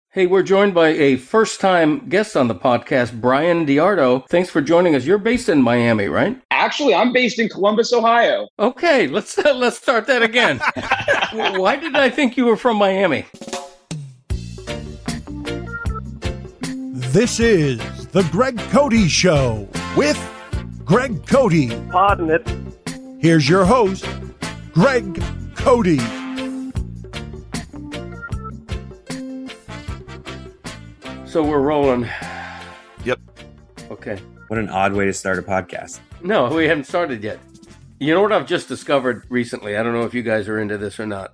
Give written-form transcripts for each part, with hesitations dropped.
Hey, we're joined by a first-time guest on the podcast, Brian DiArdo. Thanks for joining us. You're based in Miami, right? Actually, I'm based in Columbus, Ohio. Okay, let's start that again. Why did I think you were from Miami? This is the Greg Cody Show with Greg Cody. Pardon it. Here's your host, Greg Cody. So we're rolling. Yep. Okay. What an odd way to start a podcast. No, we haven't started yet. You know what I've just discovered recently? I don't know if you guys are into this or not.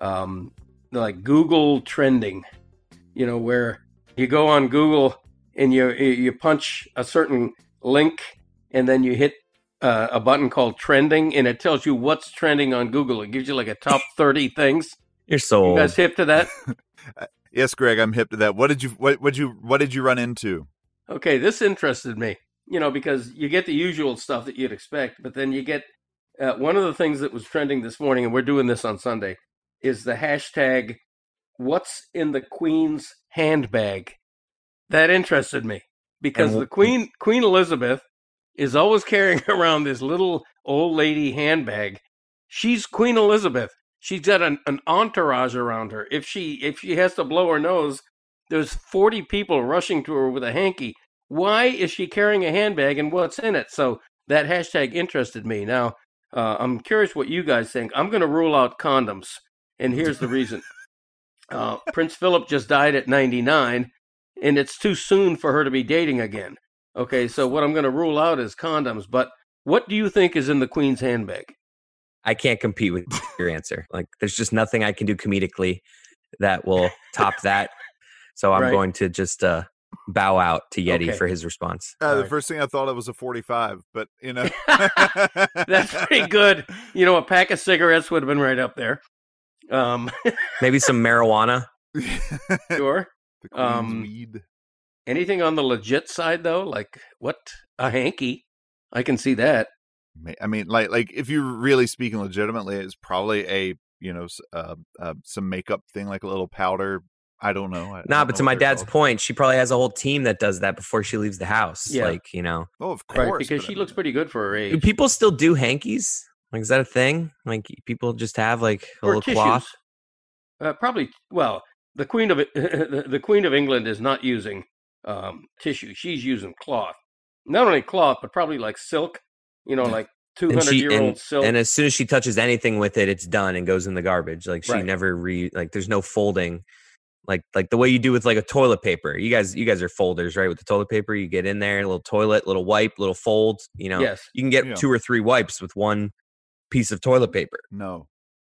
Like Google trending, where you go on Google and you punch a certain link and then you hit a button called trending and it tells you what's trending on Google. It gives you like a top 30 things. You're so old. You guys hip to that? Yes, Greg, I'm hip to that. What did you run into? Okay, this interested me, because you get the usual stuff that you'd expect, but then you get one of the things that was trending this morning, and we're doing this on Sunday, is the hashtag, what's in the Queen's handbag? That interested me because the Queen Elizabeth is always carrying around this little old lady handbag. She's Queen Elizabeth. She's got an entourage around her. If she has to blow her nose, there's 40 people rushing to her with a hanky. Why is she carrying a handbag and what's in it? So that hashtag interested me. Now, I'm curious what you guys think. I'm going to rule out condoms, and here's the reason. Prince Philip just died at 99, and it's too soon for her to be dating again. Okay, so what I'm going to rule out is condoms. But what do you think is in the Queen's handbag? I can't compete with your answer. Like, there's just nothing I can do comedically that will top that. So I'm going to just bow out to Yeti for his response. The first thing I thought it was a 45, but That's pretty good. A pack of cigarettes would have been right up there. Maybe some marijuana. Sure. The Queen's weed. Anything on the legit side though? Like what? A hanky? I can see that. I mean, like if you're really speaking legitimately, it's probably a some makeup thing, like a little powder. I don't know. But to my dad's point, she probably has a whole team that does that before she leaves the house. Yeah. Oh, of course. Right, because she looks pretty good for her age. Do people still do hankies? Like, is that a thing? Like, people just have like a little tissues. cloth? Probably. Well, the Queen of England is not using tissue. She's using cloth. Not only cloth, but probably like silk. Like 200-year-old silk. And as soon as she touches anything with it, it's done and goes in the garbage. Like she never there's no folding. Like the way you do with like a toilet paper. You guys are folders, right? With the toilet paper, you get in there, a little toilet, little wipe, little fold. Yes. You can get 2 or 3 wipes with one piece of toilet paper. No.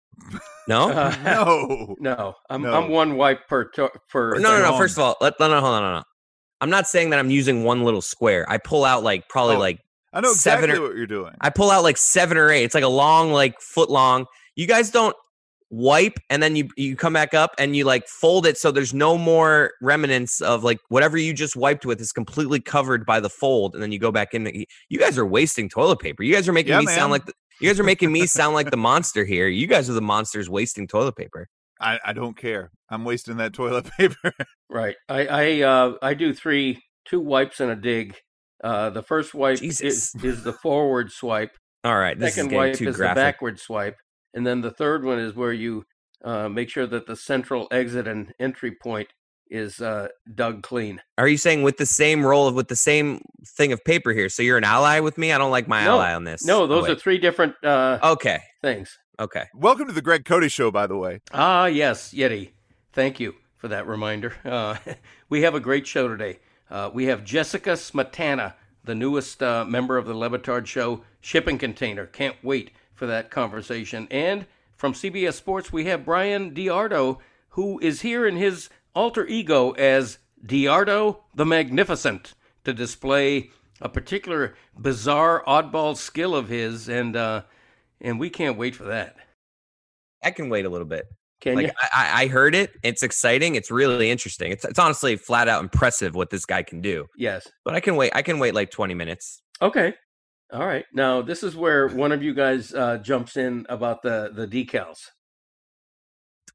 No? No. I'm one wipe per. No. First of all, hold on. I'm not saying that I'm using one little square. I pull out like probably I know exactly what you're doing. I pull out like 7 or 8. It's like a long, like foot long. You guys don't wipe and then you come back up and you like fold it so there's no more remnants of like whatever you just wiped with is completely covered by the fold, and then you go back in. You guys are wasting toilet paper. You guys are making me sound like the monster here. You guys are the monsters wasting toilet paper. I don't care. I'm wasting that toilet paper. Right. I do 2 wipes and a dig. The first wipe is the forward swipe. All right. This Second is wipe too is graphic. the backward swipe. And then the third one is where you make sure that the central exit and entry point is dug clean. Are you saying with the same roll with the same thing of paper here? So you're an ally with me? I don't like my ally on this. No, those are 3 different things. Okay. Welcome to the Greg Cody Show, by the way. Ah, yes, Yeti. Thank you for that reminder. We have a great show today. We have Jessica Smetana, the newest member of the Le Batard Show shipping container. Can't wait for that conversation. And from CBS Sports, we have Brian DiArdo, who is here in his alter ego as DiArdo the Magnificent to display a particular bizarre oddball skill of his, and we can't wait for that. I can wait a little bit. Can you? I heard it. It's exciting. It's really interesting. It's honestly flat out impressive what this guy can do. Yes. But I can wait. I can wait like 20 minutes. Okay. All right. Now, this is where one of you guys jumps in about the decals.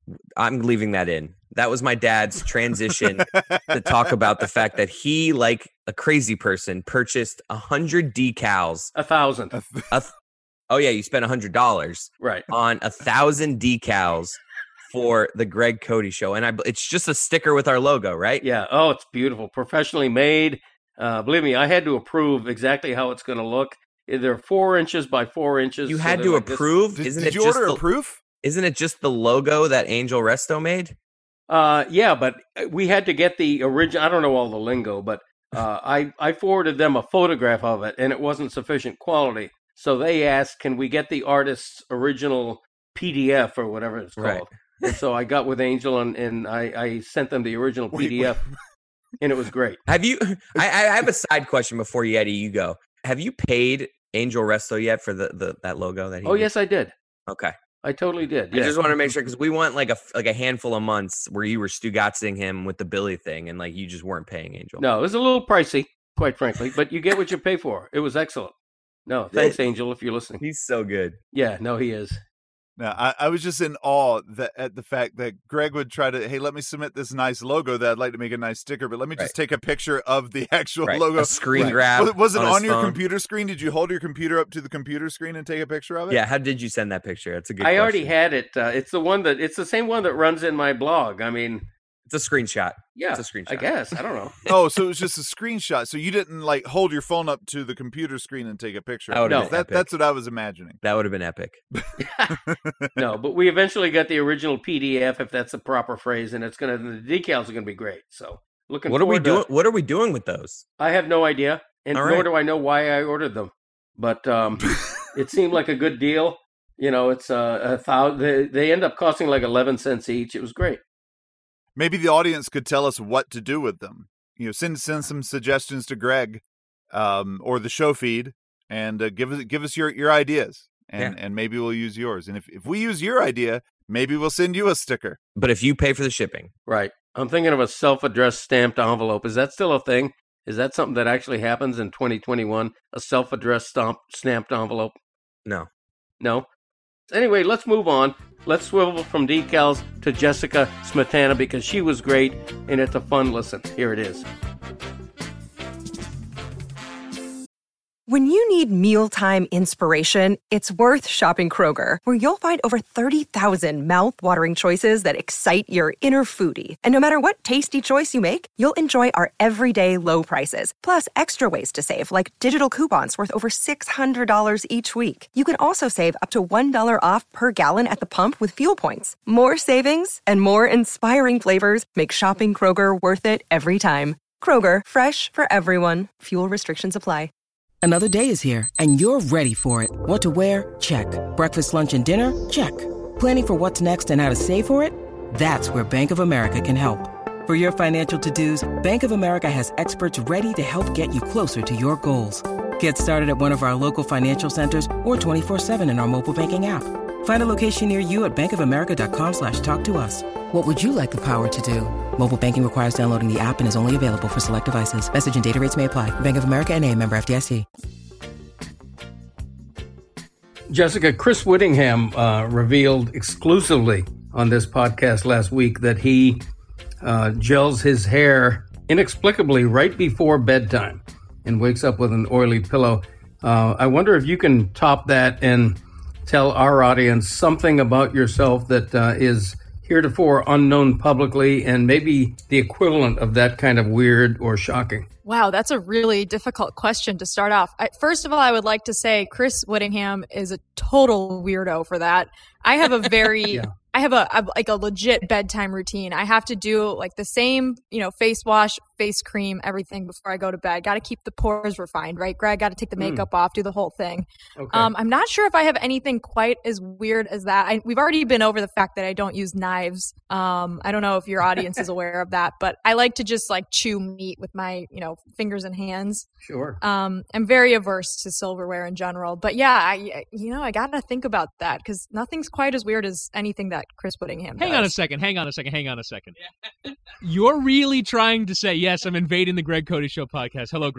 I'm leaving that in. That was my dad's transition to talk about the fact that he, like a crazy person, purchased 100 decals. 1,000. Oh yeah, you spent $100 Right. on 1,000 decals for the Greg Cody Show, and it's just a sticker with our logo, right? Yeah. Oh, it's beautiful, professionally made. Believe me, I had to approve exactly how it's going to look. They're 4 inches by 4 inches. You so had they're to like this. approve. Did you order a proof? Isn't it just the logo that Angel Resto made? Yeah, but we had to get the original. I don't know all the lingo, but I forwarded them a photograph of it, and it wasn't sufficient quality. So they asked, "Can we get the artist's original PDF or whatever it's called?" Right. And so I got with Angel, and I sent them the original PDF, and it was great. Have you? I have a side question before Yeti. You go. Have you paid Angel Resto yet for that logo that he? Oh did? yes, I did. Okay. I totally did. I Yeah. just want to make sure because we went like a handful of months where you were Stugatzing him with the Billy thing, and like you just weren't paying Angel. No, it was a little pricey, quite frankly, but you get what you pay for. It was excellent. No, thanks, Angel, if you're listening. He's so good. Yeah, no, he is. No, I was just in awe at the fact that Greg would try to, hey, let me submit this nice logo that I'd like to make a nice sticker, but let me just take a picture of the actual logo. A screen grab. Was it on your phone. computer screen? Did you hold your computer up to the computer screen and take a picture of it? Yeah. How did you send that picture? That's a good. I already question. had it. It's the same one that runs in my blog. I mean, It's a screenshot. yeah, It's a screenshot. I guess. I don't know. Oh, so it was just a screenshot. So you didn't like hold your phone up to the computer screen and take a picture. That would've been epic. That's what I was imagining. That would have been epic. No, but we eventually got the original PDF, if that's the proper phrase, and the decals are gonna be great. So looking. What are we forward doing? to- What are we doing with those? I have no idea, and All nor right. do I know why I ordered them. But it seemed like a good deal. You know, it's $1,000. They end up costing like 11 cents each. It was great. Maybe the audience could tell us what to do with them. You know, send some suggestions to Greg, or the show feed, and give us your ideas, and maybe we'll use yours. And if we use your idea, maybe we'll send you a sticker. But if you pay for the shipping, Right. I'm thinking of a self-addressed stamped envelope. Is that still a thing? Is that something that actually happens in 2021? A self-addressed stamped envelope? no. No? Anyway, let's move on. Let's swivel from decals to Jessica Smetana because she was great and it's a fun listen. Here it is. When you need mealtime inspiration, it's worth shopping Kroger, where you'll find over 30,000 mouth-watering choices that excite your inner foodie. And no matter what tasty choice you make, you'll enjoy our everyday low prices, plus extra ways to save, like digital coupons worth over $600 each week. You can also save up to $1 off per gallon at the pump with fuel points. More savings and more inspiring flavors make shopping Kroger worth it every time. Kroger, fresh for everyone. Fuel restrictions apply. Another day is here, and you're ready for it. What to wear? Check. Breakfast, lunch, and dinner? Check. Planning for what's next and how to save for it? That's where Bank of America can help. For your financial to-dos, Bank of America has experts ready to help get you closer to your goals. Get started at one of our local financial centers or 24/7 in our mobile banking app. Find a location near you at bankofamerica.com/talktous. What would you like the power to do? Mobile banking requires downloading the app and is only available for select devices. Message and data rates may apply. Bank of America NA, member FDIC. Jessica, Chris Whittingham revealed exclusively on this podcast last week that he gels his hair inexplicably right before bedtime and wakes up with an oily pillow. I wonder if you can top that and tell our audience something about yourself that is heretofore unknown publicly and maybe the equivalent of that kind of weird or shocking. Wow, that's a really difficult question to start off. First of all, I would like to say Chris Whittingham is a total weirdo for that. I have a very, I have a legit bedtime routine. I have to do like the same, face wash, face cream, everything before I go to bed. Got to keep the pores refined, right, Greg? Got to take the makeup off, do the whole thing. Okay. I'm not sure if I have anything quite as weird as that. We've already been over the fact that I don't use knives. I don't know if your audience is aware of that, but I like to just like chew meat with my, fingers and hands. Sure. I'm very averse to silverware in general, but yeah, I got to think about that because nothing's quite as weird as anything that Chris Whittingham does. Hang on a second. You're really trying to say, yes, I'm invading the Greg Cody Show podcast. Hello, Greg.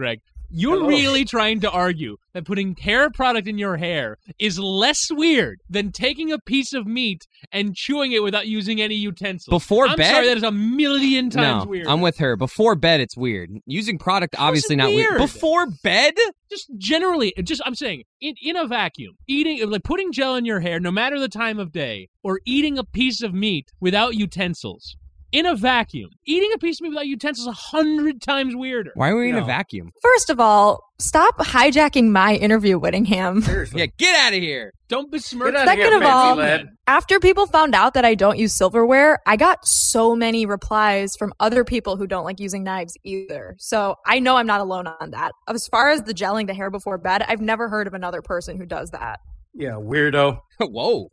You're Hello. really trying to argue that putting hair product in your hair is less weird than taking a piece of meat and chewing it without using any utensils. Before I'm bed? sorry, that is a million times No, weird. I'm with her. Before bed, it's weird. Using product, obviously not weird. weird? Before bed? Just generally, I'm saying, in a vacuum, eating, like putting gel in your hair, no matter the time of day, or eating a piece of meat without utensils. In a vacuum, eating a piece of meat without utensils is 100 times weirder. Why are we in a vacuum? First of all, stop hijacking my interview, Whittingham. Seriously. Yeah, get out of here. Don't besmirch. Get outta here, Second of fancy all, lad. after people found out that I don't use silverware, I got so many replies from other people who don't like using knives either. So I know I'm not alone on that. As far as the gelling the hair before bed, I've never heard of another person who does that. Yeah, weirdo. Whoa.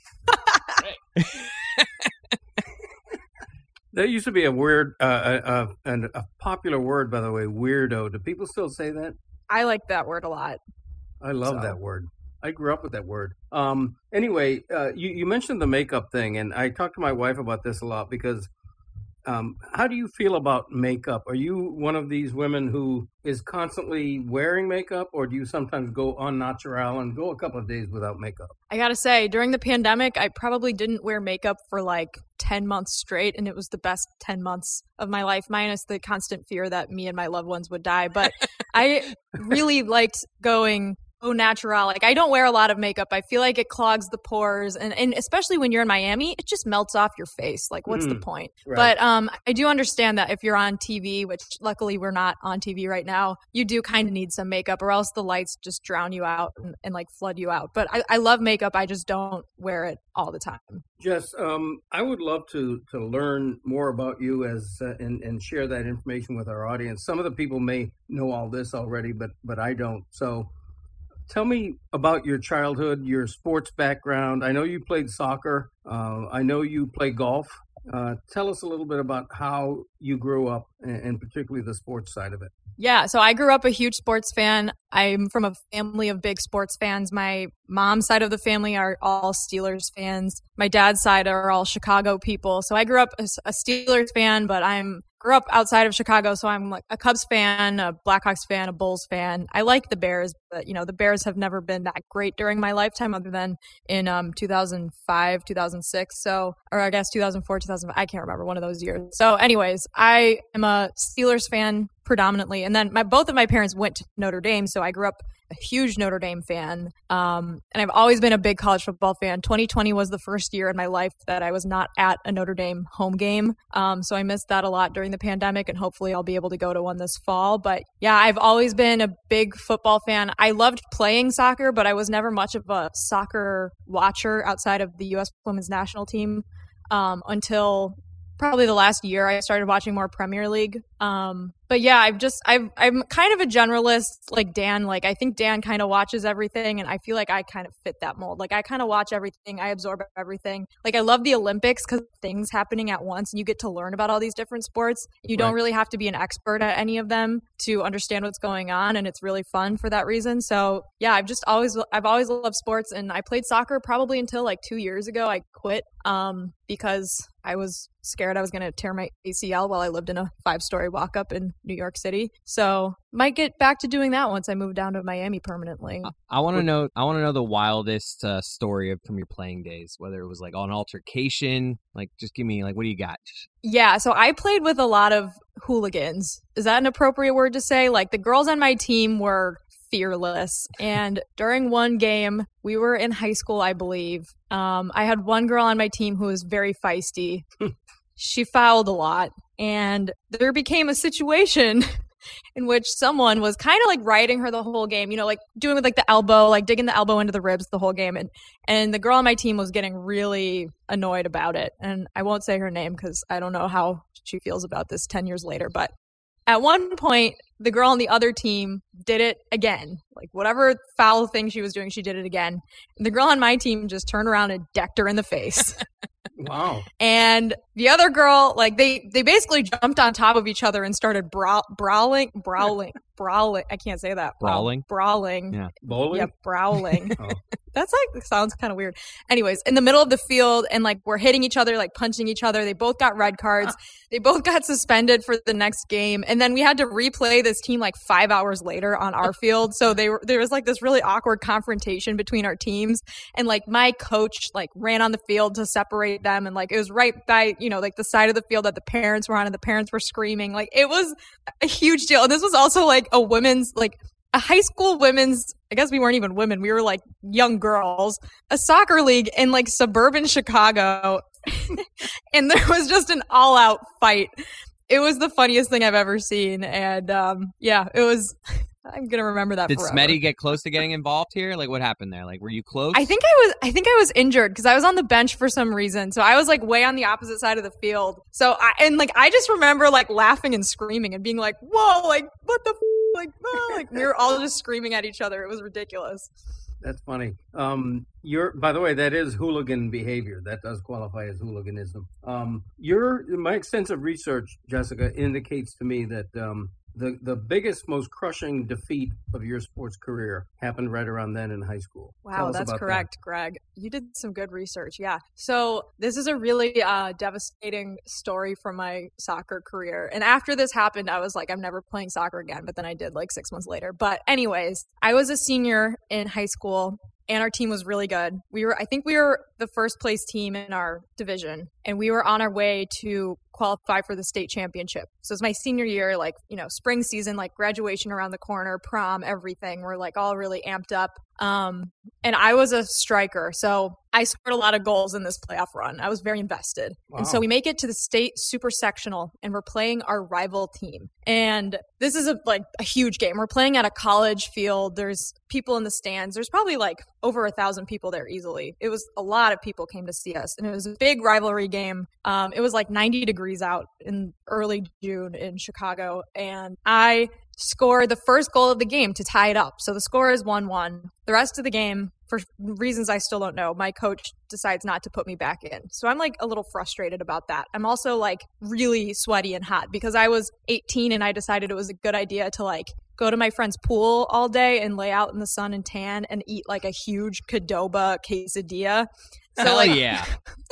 There used to be a word, a popular word, by the way, weirdo. Do people still say that? I like that word a lot. I love So- that word. I grew up with that word. Anyway, you mentioned the makeup thing, and I talked to my wife about this a lot because how do you feel about makeup? Are you one of these women who is constantly wearing makeup, or do you sometimes go en natural and go a couple of days without makeup? I gotta say, during the pandemic, I probably didn't wear makeup for like 10 months straight, and it was the best 10 months of my life, minus the constant fear that me and my loved ones would die. But I really liked going au natural. Like, I don't wear a lot of makeup. I feel like it clogs the pores, and especially when you're in Miami, it just melts off your face. Like, what's the point? Right. But I do understand that if you're on TV, which luckily we're not on TV right now, you do kind of need some makeup, or else the lights just drown you out and like flood you out. But I love makeup. I just don't wear it all the time. Jess, I would love to learn more about you and share that information with our audience. Some of the people may know all this already, but I don't. So tell me about your childhood, your sports background. I know you played soccer. I know you play golf. Tell us a little bit about how you grew up, and particularly the sports side of it. Yeah, so I grew up a huge sports fan. I'm from a family of big sports fans. My mom's side of the family are all Steelers fans. My dad's side are all Chicago people. So I grew up as a Steelers fan, but grew up outside of Chicago, so I'm like a Cubs fan, a Blackhawks fan, a Bulls fan. I like the Bears, but the Bears have never been that great during my lifetime, other than in 2005, 2006. So, or I guess 2004, 2005. I can't remember, one of those years. So, anyways, I am a Steelers fan predominantly, and then both of my parents went to Notre Dame, so I grew up a huge Notre Dame fan. And I've always been a big college football fan. 2020 was the first year in my life that I was not at a Notre Dame home game. So I missed that a lot during the pandemic, and hopefully I'll be able to go to one this fall. But yeah, I've always been a big football fan. I loved playing soccer, but I was never much of a soccer watcher outside of the U.S. women's national team until probably the last year I started watching more Premier League. But yeah, I'm kind of a generalist like Dan. Like, I think Dan kind of watches everything, and I feel like I kind of fit that mold. Like, I kind of watch everything. I absorb everything. Like, I love the Olympics because things happening at once, and you get to learn about all these different sports. You don't really have to be an expert at any of them to understand what's going on, and it's really fun for that reason. So yeah, I've always loved sports, and I played soccer probably until like 2 years ago. I quit because I was scared I was going to tear my ACL while I lived in a 5-story walk-up in New York City. So might get back to doing that once I move down to Miami permanently. I want to know the wildest story from your playing days, whether it was like an altercation. Like, just give me, like, what do you got? Yeah, so I played with a lot of hooligans. Is that an appropriate word to say? Like, the girls on my team were fearless. And during one game, we were in high school, I believe. I had one girl on my team who was very feisty. She fouled a lot. And there became a situation in which someone was kind of like riding her the whole game, like doing with like the elbow, like digging the elbow into the ribs the whole game. And the girl on my team was getting really annoyed about it. And I won't say her name because I don't know how she feels about this 10 years later. But at one point, the girl on the other team did it again. Like, whatever foul thing she was doing, she did it again. And the girl on my team just turned around and decked her in the face. Wow. And the other girl, like, they basically jumped on top of each other and started brawling brawling. I can't say that. Brawling? Brawling. Yeah. Bowling? Yeah, brawling. Oh. That's like, sounds kind of weird. Anyways, in the middle of the field, and like we're hitting each other, like punching each other. They both got red cards. They both got suspended for the next game. And then we had to replay this team like 5 hours later on our field. So there was like this really awkward confrontation between our teams. And like my coach like ran on the field to separate them. And like it was right by, like the side of the field that the parents were on, and the parents were screaming. Like it was a huge deal. And this was also like a high school women's, I guess we weren't even women, we were like young girls, a soccer league in like suburban Chicago. And there was just an all out fight. It was the funniest thing I've ever seen. And it was, I'm going to remember that forever. Did Smetty get close to getting involved here? Like what happened there? Like were you close? I think I was injured because I was on the bench for some reason. So I was like way on the opposite side of the field. So I just remember like laughing and screaming and being like, whoa, like what the like we were all just screaming at each other. It was ridiculous. That's funny. By the way, that is hooligan behavior. That does qualify as hooliganism. My extensive research, Jessica, indicates to me that the biggest, most crushing defeat of your sports career happened right around then in high school. Wow, that's correct, Greg. You did some good research. Yeah. So this is a really devastating story from my soccer career. And after this happened, I was like, I'm never playing soccer again. But then I did like 6 months later. But anyways, I was a senior in high school. And our team was really good. I think we were the first place team in our division, and we were on our way to qualify for the state championship. So it was my senior year, like, spring season, like graduation around the corner, prom, everything. We're like all really amped up. And I was a striker. So I scored a lot of goals in this playoff run. I was very invested. Wow. And so we make it to the state super sectional, and we're playing our rival team. And this is a huge game. We're playing at a college field. There's people in the stands. There's probably like over 1,000 people there easily. It was a lot of people came to see us, and it was a big rivalry game. It was like 90 degrees out in early June in Chicago, and I scored the first goal of the game to tie it up. So the score is 1-1. The rest of the game, for reasons I still don't know, my coach decides not to put me back in. So I'm like a little frustrated about that. I'm also like really sweaty and hot because I was 18 and I decided it was a good idea to like go to my friend's pool all day and lay out in the sun and tan and eat like a huge Qdoba quesadilla. So hell like, yeah.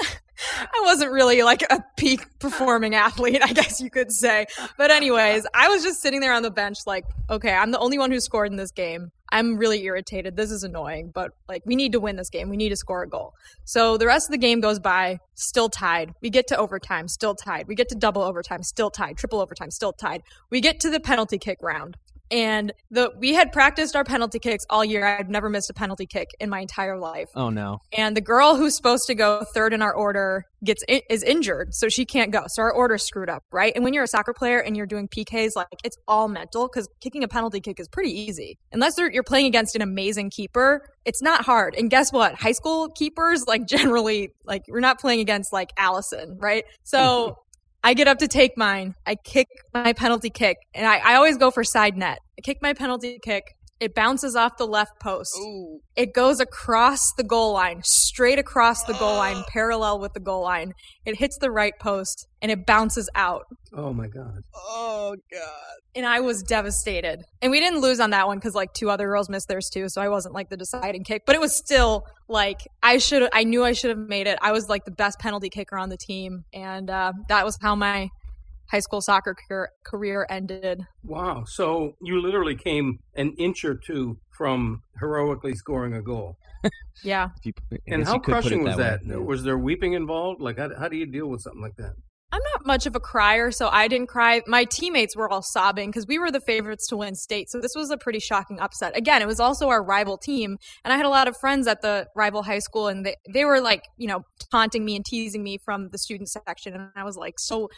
I wasn't really like a peak performing athlete, I guess you could say. But anyways, I was just sitting there on the bench like, okay, I'm the only one who scored in this game. I'm really irritated. This is annoying, but like we need to win this game. We need to score a goal. So the rest of the game goes by, still tied. We get to overtime, still tied. We get to double overtime, still tied. Triple overtime, still tied. We get to the penalty kick round. And we had practiced our penalty kicks all year. I've never missed a penalty kick in my entire life. Oh, no. And the girl who's supposed to go third in our order is injured, so she can't go. So our order's screwed up, right? And when you're a soccer player and you're doing PKs, like it's all mental because kicking a penalty kick is pretty easy. Unless you're playing against an amazing keeper, it's not hard. And guess what? High school keepers, like generally, like we're not playing against like Allison, right? So I get up to take mine. I kick my penalty kick, and I always go for side net. I kick my penalty kick. It bounces off the left post. Ooh. It goes across the goal line, straight across the goal line, parallel with the goal line. It hits the right post, and it bounces out. Oh, my God. Oh, God. And I was devastated. And we didn't lose on that one because, like, 2 other girls missed theirs, too, so I wasn't, like, the deciding kick. But it was still, like, I knew I should have made it. I was, like, the best penalty kicker on the team, and that was how my high school soccer career ended. Wow. So you literally came an inch or two from heroically scoring a goal. Yeah. And how crushing was that? Was there weeping involved? Like, how do you deal with something like that? I'm not much of a crier, so I didn't cry. My teammates were all sobbing because we were the favorites to win state. So this was a pretty shocking upset. Again, it was also our rival team. And I had a lot of friends at the rival high school, and they were like, taunting me and teasing me from the student section. And I was like,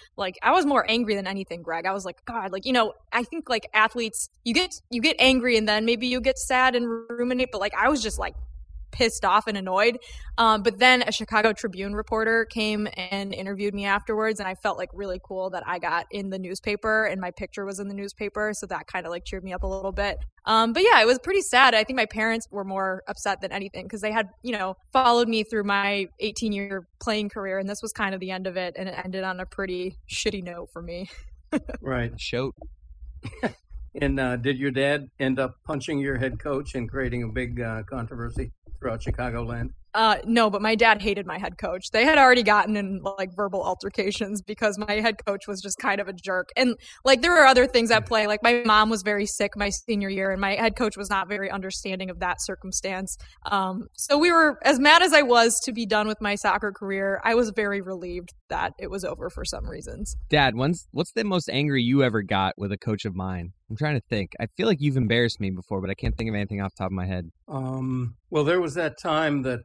I was more angry than anything, Greg. I was like, God, like, I think like athletes, you get angry and then maybe you get sad and ruminate. But like, I was just like pissed off and annoyed. But then a Chicago Tribune reporter came and interviewed me afterwards, and I felt like really cool that I got in the newspaper and my picture was in the newspaper. So that kind of like cheered me up a little bit. But yeah, it was pretty sad. I think my parents were more upset than anything because they had, followed me through my 18-year playing career, and this was kind of the end of it, and it ended on a pretty shitty note for me. Right. Shoot. And did your dad end up punching your head coach and creating a big controversy throughout Chicagoland? No, but my dad hated my head coach. They had already gotten in like verbal altercations because my head coach was just kind of a jerk. And like there were other things at play. Like my mom was very sick my senior year and my head coach was not very understanding of that circumstance. So we were, as mad as I was to be done with my soccer career, I was very relieved that it was over for some reasons. Dad, what's the most angry you ever got with a coach of mine? I'm trying to think. I feel like you've embarrassed me before, but I can't think of anything off the top of my head. Well, there was that time that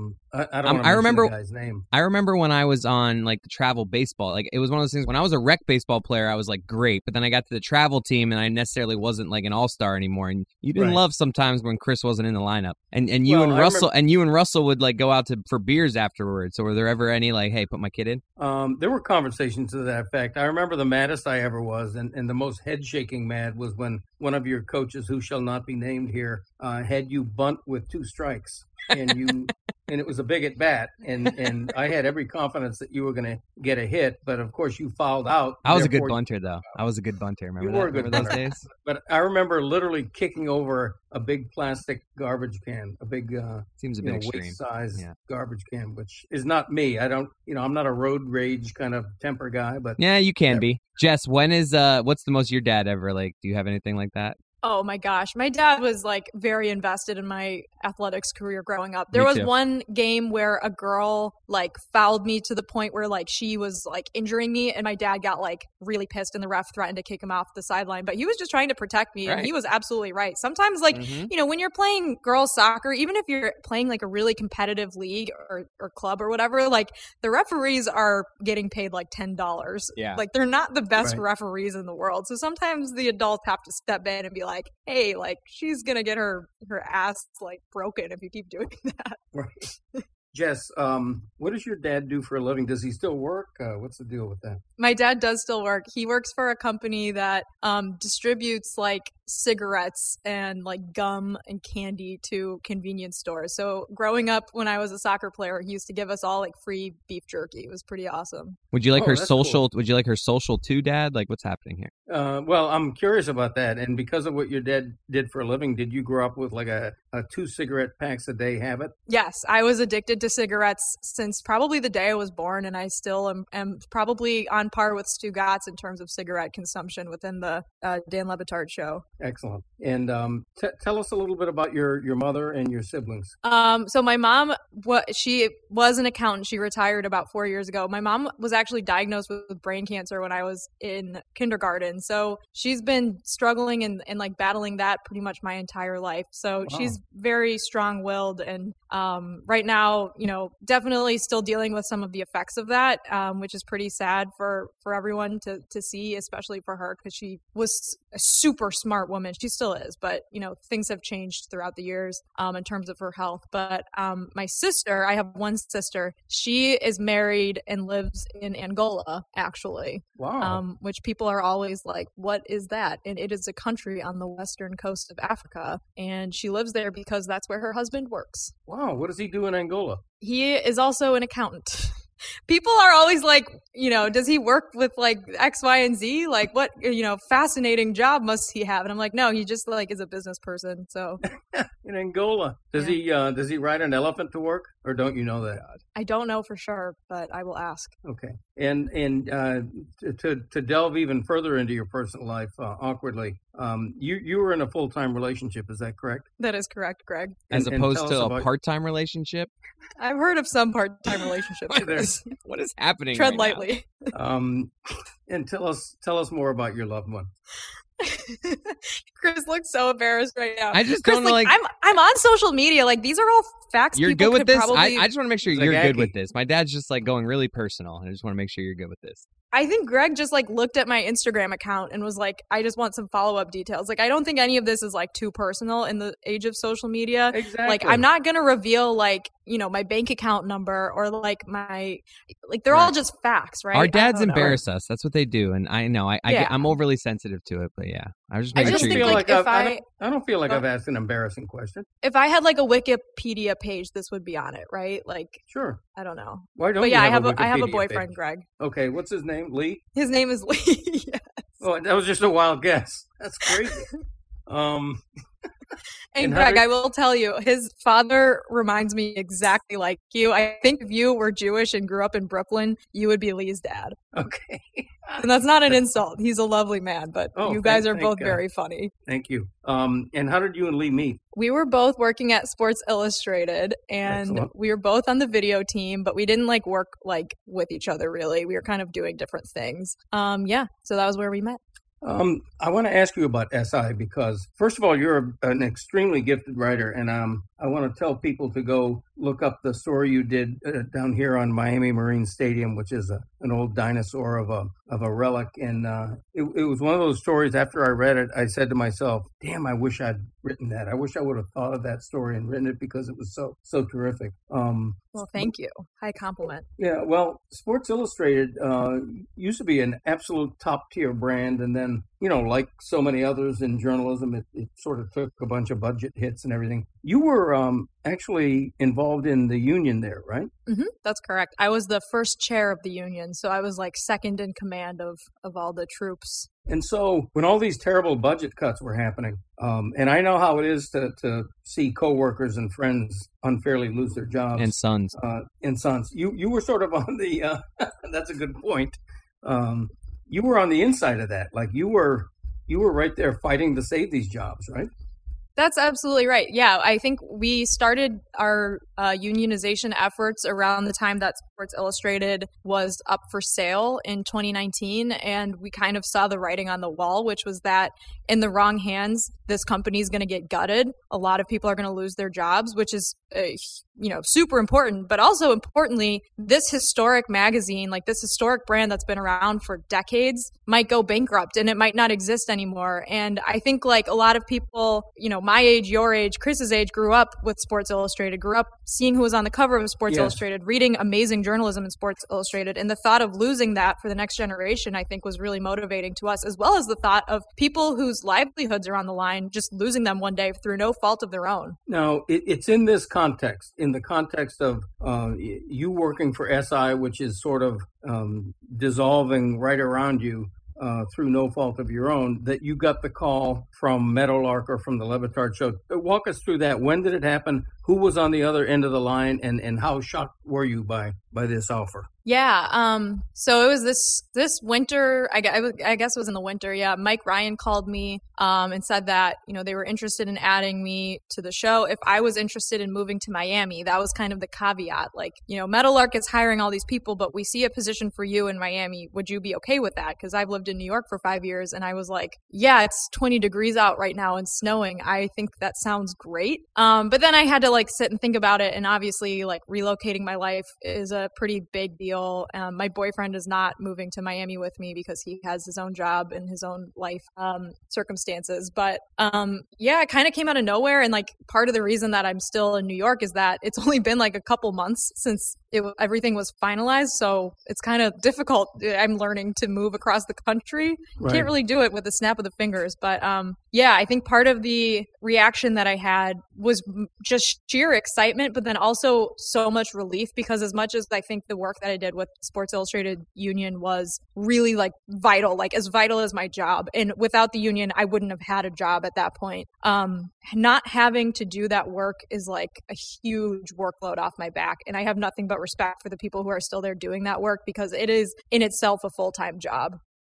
I don't want to remember the guy's name. I remember when I was on like the travel baseball. Like it was one of those things. When I was a rec baseball player, I was like great, but then I got to the travel team and I necessarily wasn't like an all-star anymore. And you didn't love sometimes when Chris wasn't in the lineup. And you and Russell would like go out for beers afterwards. So were there ever any like, hey, put my kid in? There were conversations to that effect. I remember the maddest I ever was, and the most head-shaking mad was when one of your coaches, who shall not be named here, had you bunt with 2 strikes, and you and it was a big at bat, and I had every confidence that you were going to get a hit, but of course you fouled out. I was a good bunter, though. I was a good bunter. Remember you were that? a good Remember bunter. those days? But I remember literally kicking over a big plastic garbage can, a big seems a bit extreme waist-size garbage can, which is not me. I don't, I'm not a road rage kind of temper guy, but yeah, you can be. Jess, what's the most your dad ever like? Do you have anything like that? Oh my gosh. My dad was like very invested in my athletics career growing up. There was one game where a girl like fouled me to the point where like she was like injuring me and my dad got like really pissed and the ref threatened to kick him off the sideline, but he was just trying to protect me and he was absolutely right. Sometimes like, when you're playing girls soccer, even if you're playing like a really competitive league or club or whatever, like the referees are getting paid like $10. Yeah. Like they're not the best referees in the world. So sometimes the adults have to step in and be like, hey, like she's gonna get her ass like broken if you keep doing that. Right. Jess, what does your dad do for a living? Does he still work? What's the deal with that? My dad does still work. He works for a company that distributes like cigarettes and like gum and candy to convenience stores. So growing up when I was a soccer player, he used to give us all like free beef jerky. It was pretty awesome. Would you like her social? Cool. Would you like her social too, Dad? Like what's happening here? Well, I'm curious about that. And because of what your dad did for a living, did you grow up with like a 2 cigarette packs a day habit? Yes, I was addicted to cigarettes since probably the day I was born, and I still am probably on par with Stu Gatz in terms of cigarette consumption within the Dan Le Batard show. Excellent. And tell us a little bit about your mother and your siblings. So my mom, she was an accountant. She retired about 4 years ago. My mom was actually diagnosed with brain cancer when I was in kindergarten. So she's been struggling and like battling that pretty much my entire life. So she's very strong-willed and right now, definitely still dealing with some of the effects of that, which is pretty sad for everyone to see, especially for her, because she was a super smart woman. She still is, but things have changed throughout the years in terms of her health. But my sister, I have one sister, she is married and lives in Angola, actually. Wow. Which people are always like, what is that? And it is a country on the western coast of Africa. And she lives there because that's where her husband works. Wow. What does he do in Angola? He is also an accountant. People are always like, does he work with like X, Y, and Z? Like what, fascinating job must he have? And I'm like, no, he just like is a business person. So in Angola, does he ride an elephant to work, or don't you know that? I don't know for sure, but I will ask. Okay. And to delve even further into your personal life, awkwardly, you were in a full-time relationship, is that correct? That is correct, Greg. As opposed to a part-time relationship? I've heard of some part-time relationships. What is happening? Tread lightly. And tell us more about your loved one. Chris looks so embarrassed right now. I just don't know, like I'm on social media. Like these are all facts. You're good with this? Probably... I just want to make sure you're good with this. My dad's just like going really personal. I just want to make sure you're good with this. I think Greg just like looked at my Instagram account and was like, I just want some follow-up details. Like, I don't think any of this is like too personal in the age of social media. Exactly. Like, I'm not going to reveal like, my bank account number or like they're all just facts, right? Our dads embarrass us. That's what they do. And I know I'm overly sensitive to it, but yeah. I was just making sure. I don't feel like I've asked an embarrassing question. If I had like a Wikipedia page, this would be on it, right? Like, sure. I don't know. Why don't but you yeah, have I have a page? boyfriend, Greg. Okay, what's his name? Lee? His name is Lee. Yes. Oh, that was just a wild guess. That's crazy. And And Greg, Hunter- I will tell you, his father reminds me exactly like you. I think if you were Jewish and grew up in Brooklyn, you would be Lee's dad. Okay. And that's not an insult. He's a lovely man, but Oh, you guys are thank both God. very funny. Thank you. And how did you and Lee meet? We were both working at Sports Illustrated, and Excellent. we were both on the video team, but we didn't like work like with each other really. We were kind of doing different things. Yeah, so that was where we met. I want to ask you about SI because, first of all, you're an extremely gifted writer, and I want to tell people to go look up the story you did down here on Miami Marine Stadium, which is an old dinosaur of a relic. And it was one of those stories. After I read it, I said to myself, "Damn, I wish I'd written that. I wish I would have thought of that story and written it because it was so terrific." Well, thank you. High compliment. Yeah, well, Sports Illustrated used to be an absolute top-tier brand, and then, like so many others in journalism, it sort of took a bunch of budget hits and everything. You were actually involved in the union there, right? Mm-hmm, that's correct. I was the first chair of the union, so I was like second in command of all the troops. And so when all these terrible budget cuts were happening, and I know how it is to see coworkers and friends unfairly lose their jobs. And sons. You were sort of on the, that's a good point. You were on the inside of that. Like you were right there fighting to save these jobs, right? That's absolutely right. Yeah, I think we started our unionization efforts around the time that Sports Illustrated was up for sale in 2019, and we kind of saw the writing on the wall, which was that in the wrong hands, this company is going to get gutted. A lot of people are going to lose their jobs, which is super important. But also importantly, this historic magazine, like this historic brand that's been around for decades, might go bankrupt and it might not exist anymore. And I think like a lot of people, my age, your age, Chris's age, grew up with Sports Illustrated, grew up seeing who was on the cover of Sports Illustrated, reading amazing journalism in Sports Illustrated. And the thought of losing that for the next generation, I think, was really motivating to us, as well as the thought of people whose livelihoods are on the line, just losing them one day through no fault of their own. Now, it's in this context, in the context of you working for SI, which is sort of dissolving right around you through no fault of your own, that you got the call from Meadowlark or from the Le Batard show. Walk us through that. When did it happen? Who was on the other end of the line, and how shocked were you by this offer? Yeah. So it was this winter. I guess it was in the winter. Yeah. Mike Ryan called me and said that they were interested in adding me to the show if I was interested in moving to Miami. That was kind of the caveat. Like, Meadowlark is hiring all these people, but we see a position for you in Miami. Would you be okay with that? Because I've lived in New York for 5 years, and I was like, yeah, it's 20 degrees out right now and snowing. I think that sounds great. But then I had to sit and think about it, and obviously relocating my life is a pretty big deal. My boyfriend is not moving to Miami with me because he has his own job and his own life circumstances. But it kind of came out of nowhere, and part of the reason that I'm still in New York is that it's only been a couple months since everything was finalized, so it's kind of difficult. I'm learning to move across the country. Right. Can't really do it with a snap of the fingers, but I think part of the reaction that I had was just sheer excitement, but then also so much relief, because as much as I think the work that I did with Sports Illustrated Union was really vital, as vital as my job, and without the union I wouldn't have had a job at that point. Not having to do that work is a huge workload off my back, and I have nothing but respect for the people who are still there doing that work, because it is in itself a full-time job.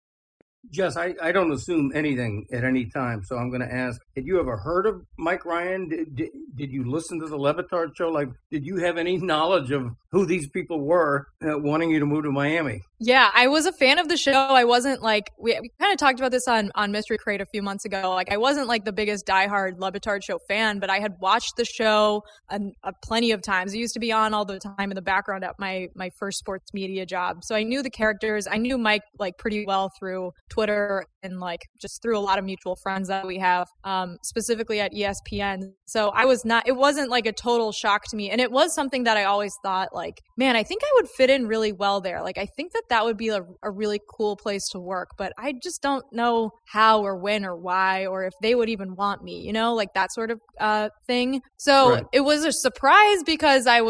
Jess, I don't assume anything at any time, so I'm going to ask, had you ever heard of Mike Ryan? Did you listen to the Le Batard show? Did you have any knowledge of who these people were wanting you to move to Miami? Yeah, I was a fan of the show. I wasn't we kind of talked about this on Mystery Crate a few months ago. I wasn't the biggest diehard Le Batard show fan, but I had watched the show plenty of times. It used to be on all the time in the background at my first sports media job. So I knew the characters. I knew Mike pretty well through Twitter and just through a lot of mutual friends that we have, specifically at ESPN. So it wasn't a total shock to me. And it was something that I always thought man, I think I would fit in really well there. I think that would be a really cool place to work, but I just don't know how or when or why, or if they would even want me, that sort of thing. So Right. It was a surprise because I was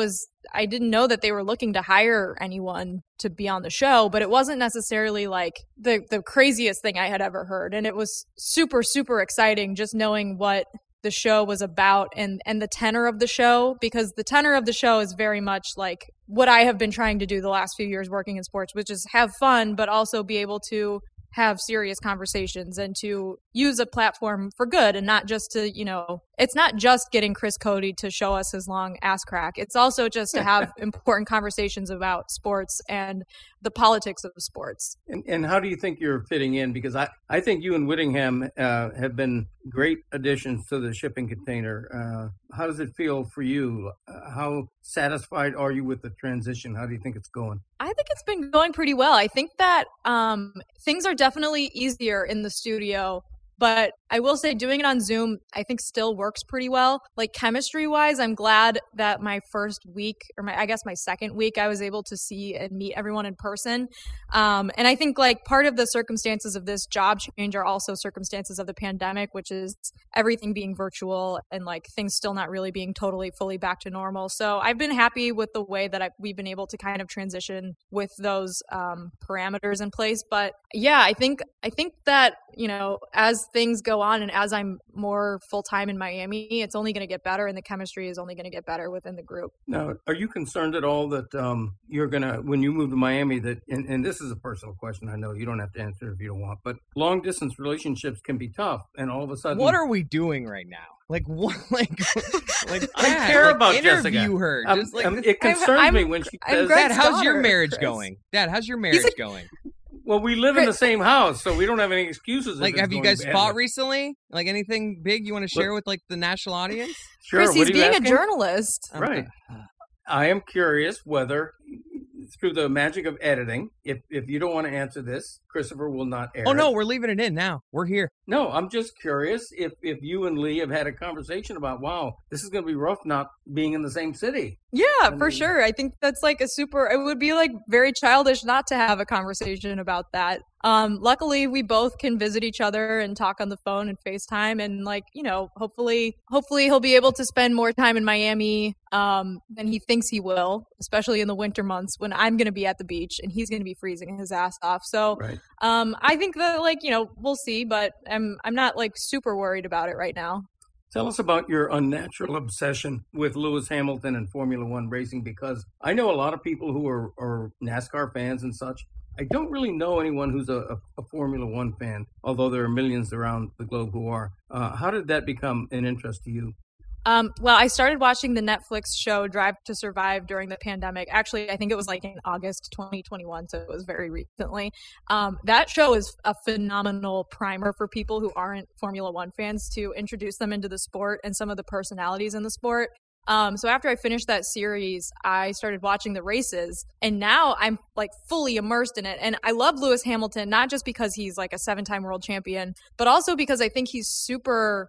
I didn't know that they were looking to hire anyone to be on the show, but it wasn't necessarily like the craziest thing I had ever heard. And it was super, super exciting just knowing what the show was about and the tenor of the show, because the tenor of the show is very much like what I have been trying to do the last few years working in sports, which is have fun, but also be able to have serious conversations and to use a platform for good, and not just to, it's not just getting Chris Cote to show us his long ass crack. It's also just to have important conversations about sports and the politics of sports. And how do you think you're fitting in? Because I think you and Whittingham have been great additions to the shipping container. How does it feel for you? How satisfied are you with the transition? How do you think it's going? I think it's been going pretty well. I think that things are definitely easier in the studio, but I will say doing it on Zoom, I think still works pretty well. Like chemistry wise, I'm glad that my first week, or my second week, I was able to see and meet everyone in person. And I think like part of the circumstances of this job change are also circumstances of the pandemic, which is everything being virtual and like things still not really being totally fully back to normal. So I've been happy with the way that we've been able to kind of transition with those parameters in place. But yeah, I think that, as things go on and as I'm more full-time in Miami, it's only going to get better, and the chemistry is only going to get better within the group. Now, are you concerned at all that you're going to, when you move to Miami, that, and this is a personal question, I know you don't have to answer if you don't want, but long-distance relationships can be tough, and all of a sudden... What are we doing right now? Like what? Like I care about Jessica. Interview her. Just it concerns me when she says, Dad, how's your marriage going? Dad, how's your marriage going? Well, we live in the same house, so we don't have any excuses. Like, have you guys fought recently? Like, anything big you want to share with, like, the national audience? Sure. Chris, he's being a journalist. Right. I am curious whether, through the magic of editing, if you don't want to answer this, Christopher will not air no, we're leaving it in now. We're here. No, I'm just curious if you and Lee have had a conversation about, wow, this is going to be rough not being in the same city. Yeah, for sure. I think that's like it would be like very childish not to have a conversation about that. Luckily we both can visit each other and talk on the phone and FaceTime, and like, hopefully he'll be able to spend more time in Miami than he thinks he will, especially in the winter months when I'm going to be at the beach and he's going to be freezing his ass off. So right. I think that we'll see, but I'm not like super worried about it right now. Tell us about your unnatural obsession with Lewis Hamilton and Formula One racing, because I know a lot of people who are NASCAR fans and such. I don't really know anyone who's a Formula One fan, although there are millions around the globe who are. How did that become an interest to you? Well, I started watching the Netflix show Drive to Survive during the pandemic. Actually, I think it was like in August 2021, so it was very recently. That show is a phenomenal primer for people who aren't Formula One fans to introduce them into the sport and some of the personalities in the sport. So after I finished that series, I started watching the races, and now I'm like fully immersed in it. And I love Lewis Hamilton, not just because he's like a 7-time world champion, but also because I think he's super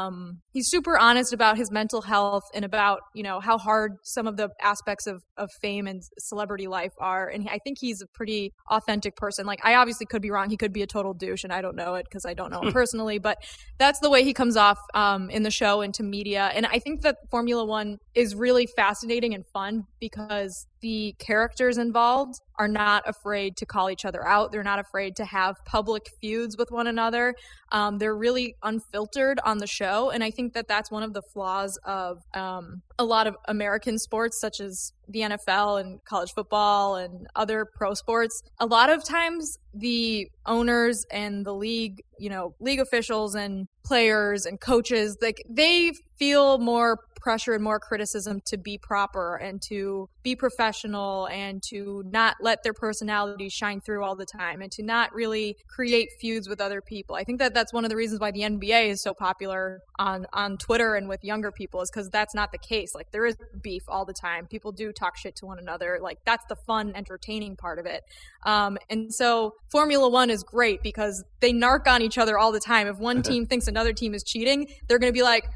honest about his mental health and about, how hard some of the aspects of fame and celebrity life are. And I think he's a pretty authentic person. Like, I obviously could be wrong. He could be a total douche, and I don't know it because I don't know him personally, but that's the way he comes off in the show and to media. And I think that Formula One is really fascinating and fun because the characters involved are not afraid to call each other out. They're not afraid to have public feuds with one another. They're really unfiltered on the show. And I think that that's one of the flaws of a lot of American sports, such as the NFL and college football and other pro sports. A lot of times the owners and the league, league officials and players and coaches, like they feel more pressure and more criticism to be proper and to be professional and to not let their personalities shine through all the time and to not really create feuds with other people. I think that that's one of the reasons why the NBA is so popular on Twitter and with younger people, is because that's not the case. Like, there is beef all the time. People do talk shit to one another. Like, that's the fun, entertaining part of it. And so Formula One is great because they narc on each other all the time. If one team thinks another team is cheating, they're going to be like,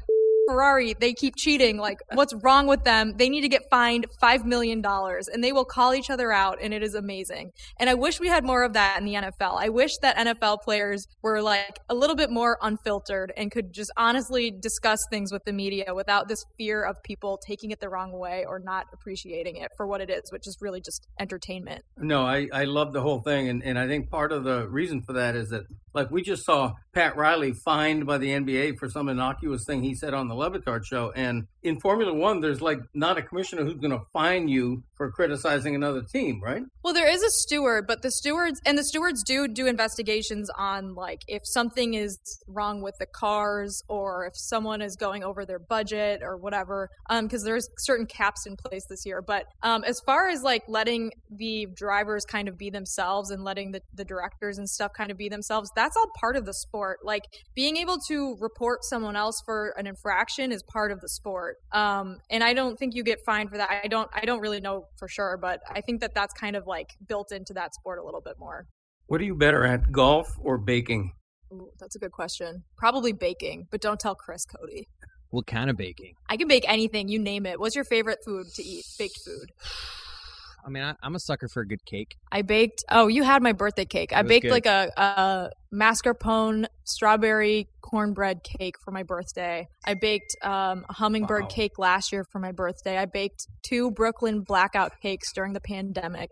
Ferrari, they keep cheating. Like, what's wrong with them? They need to get fined $5 million, and they will call each other out, and it is amazing. And I wish we had more of that in the NFL. I wish that NFL players were like a little bit more unfiltered and could just honestly discuss things with the media without this fear of people taking it the wrong way or not appreciating it for what it is, which is really just entertainment. No, I love the whole thing. And I think part of the reason for that is that, like, we just saw Pat Riley fined by the NBA for some innocuous thing he said on the Le Batard show. And in Formula One, there's like not a commissioner who's going to fine you for criticizing another team, right? Well, there is a steward, but the stewards do investigations on like if something is wrong with the cars or if someone is going over their budget or whatever, because there's certain caps in place this year. But as far as like letting the drivers kind of be themselves and letting the directors and stuff kind of be themselves, that's all part of the sport. Like being able to report someone else for an infraction is part of the sport. And I don't think you get fined for that. I don't really know for sure, but I think that that's kind of like built into that sport a little bit more. What are you better at, golf or baking? Ooh, that's a good question. Probably baking, but don't tell Chris, Cody. What kind of baking? I can bake anything, you name it. What's your favorite food to eat? Baked food. I mean, I'm a sucker for a good cake. I baked, you had my birthday cake. I baked good. Like a mascarpone strawberry cornbread cake for my birthday. I baked a hummingbird cake last year for my birthday. I baked 2 Brooklyn blackout cakes during the pandemic.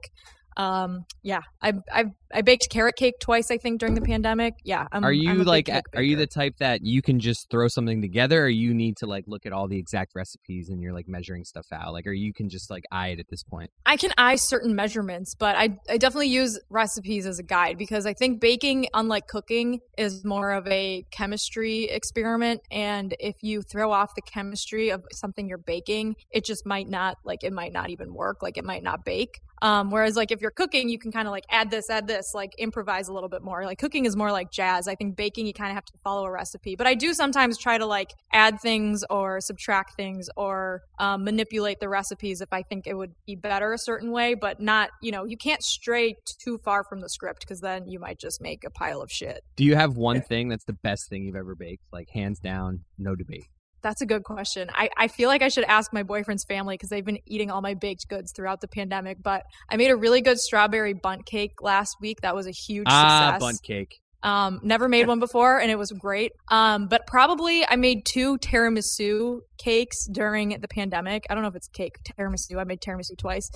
I baked carrot cake twice, I think, during the pandemic. Yeah. Are you the type that you can just throw something together, or you need to like look at all the exact recipes and you're like measuring stuff out? Like, or you can just like eye it at this point? I can eye certain measurements, but I definitely use recipes as a guide because I think baking, unlike cooking, is more of a chemistry experiment. And if you throw off the chemistry of something you're baking, it just might not even work. Like it might not bake. Whereas like if you're cooking, you can kind of like add this, like improvise a little bit more. Like cooking is more like jazz. I think baking, you kind of have to follow a recipe. But I do sometimes try to like add things or subtract things or manipulate the recipes if I think it would be better a certain way, but not, you can't stray too far from the script because then you might just make a pile of shit. Do you have one thing that's the best thing you've ever baked? Like hands down, no debate. That's a good question. I feel like I should ask my boyfriend's family because they've been eating all my baked goods throughout the pandemic. But I made a really good strawberry bundt cake last week. That was a huge success. Bundt cake. Never made one before, and it was great. But probably I made 2 tiramisu cakes during the pandemic. I don't know if it's cake, tiramisu. I made tiramisu twice.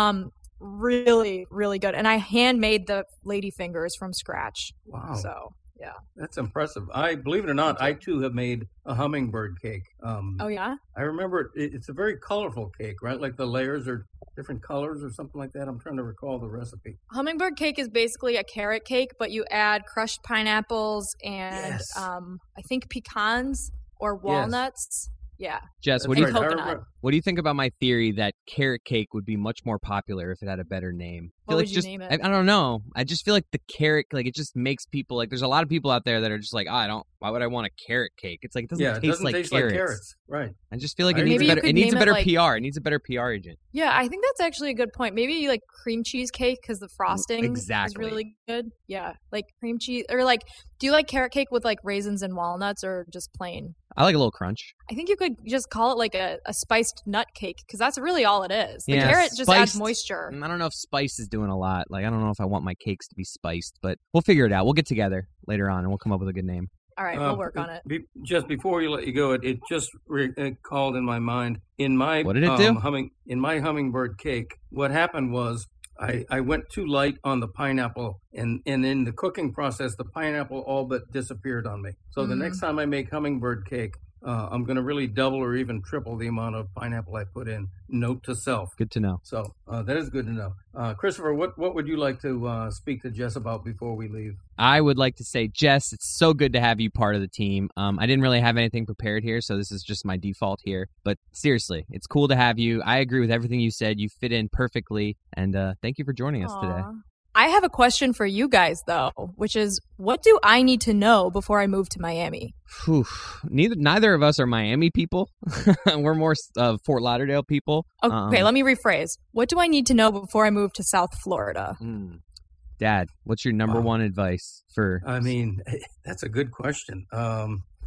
Really, really good. And I handmade the lady fingers from scratch. Wow. So. Yeah. That's impressive. Believe it or not, I too have made a hummingbird cake. Oh, yeah? I remember it's a very colorful cake, right? Like the layers are different colors or something like that. I'm trying to recall the recipe. Hummingbird cake is basically a carrot cake, but you add crushed pineapples and I think pecans or walnuts. Yes. Yeah. Jess, what do you think about my theory that carrot cake would be much more popular if it had a better name? What would you name it? I don't know. I just feel like the carrot, like it just makes people like. There's a lot of people out there that are just like, why would I want a carrot cake? It's like it doesn't taste like carrots. Right. I just feel like it needs better. It needs a better PR. It needs a better PR agent. Yeah, I think that's actually a good point. Maybe like cream cheese cake because the frosting is really good. Yeah, like cream cheese or like. Do you like carrot cake with like raisins and walnuts or just plain? I like a little crunch. I think you could just call it like a spiced nut cake because that's really all it is. The carrot just adds moisture. I don't know if spice is doing a lot. Like, I don't know if I want my cakes to be spiced, but we'll figure it out. We'll get together later on and we'll come up with a good name. All right, we'll work on it. Just before we let you go, it just called in my mind. What did it do? In my hummingbird cake, what happened was I went too light on the pineapple, and in the cooking process, the pineapple all but disappeared on me. So the next time I make hummingbird cake, I'm going to really double or even triple the amount of pineapple I put in. Note to self. Good to know. So that is good to know. Christopher, what would you like to speak to Jess about before we leave? I would like to say, Jess, it's so good to have you part of the team. I didn't really have anything prepared here, so this is just my default here. But seriously, it's cool to have you. I agree with everything you said. You fit in perfectly. And thank you for joining us today. I have a question for you guys, though, which is, what do I need to know before I move to Miami? Neither of us are Miami people. We're more Fort Lauderdale people. Okay, let me rephrase. What do I need to know before I move to South Florida? Dad, what's your number one advice for... I mean, that's a good question.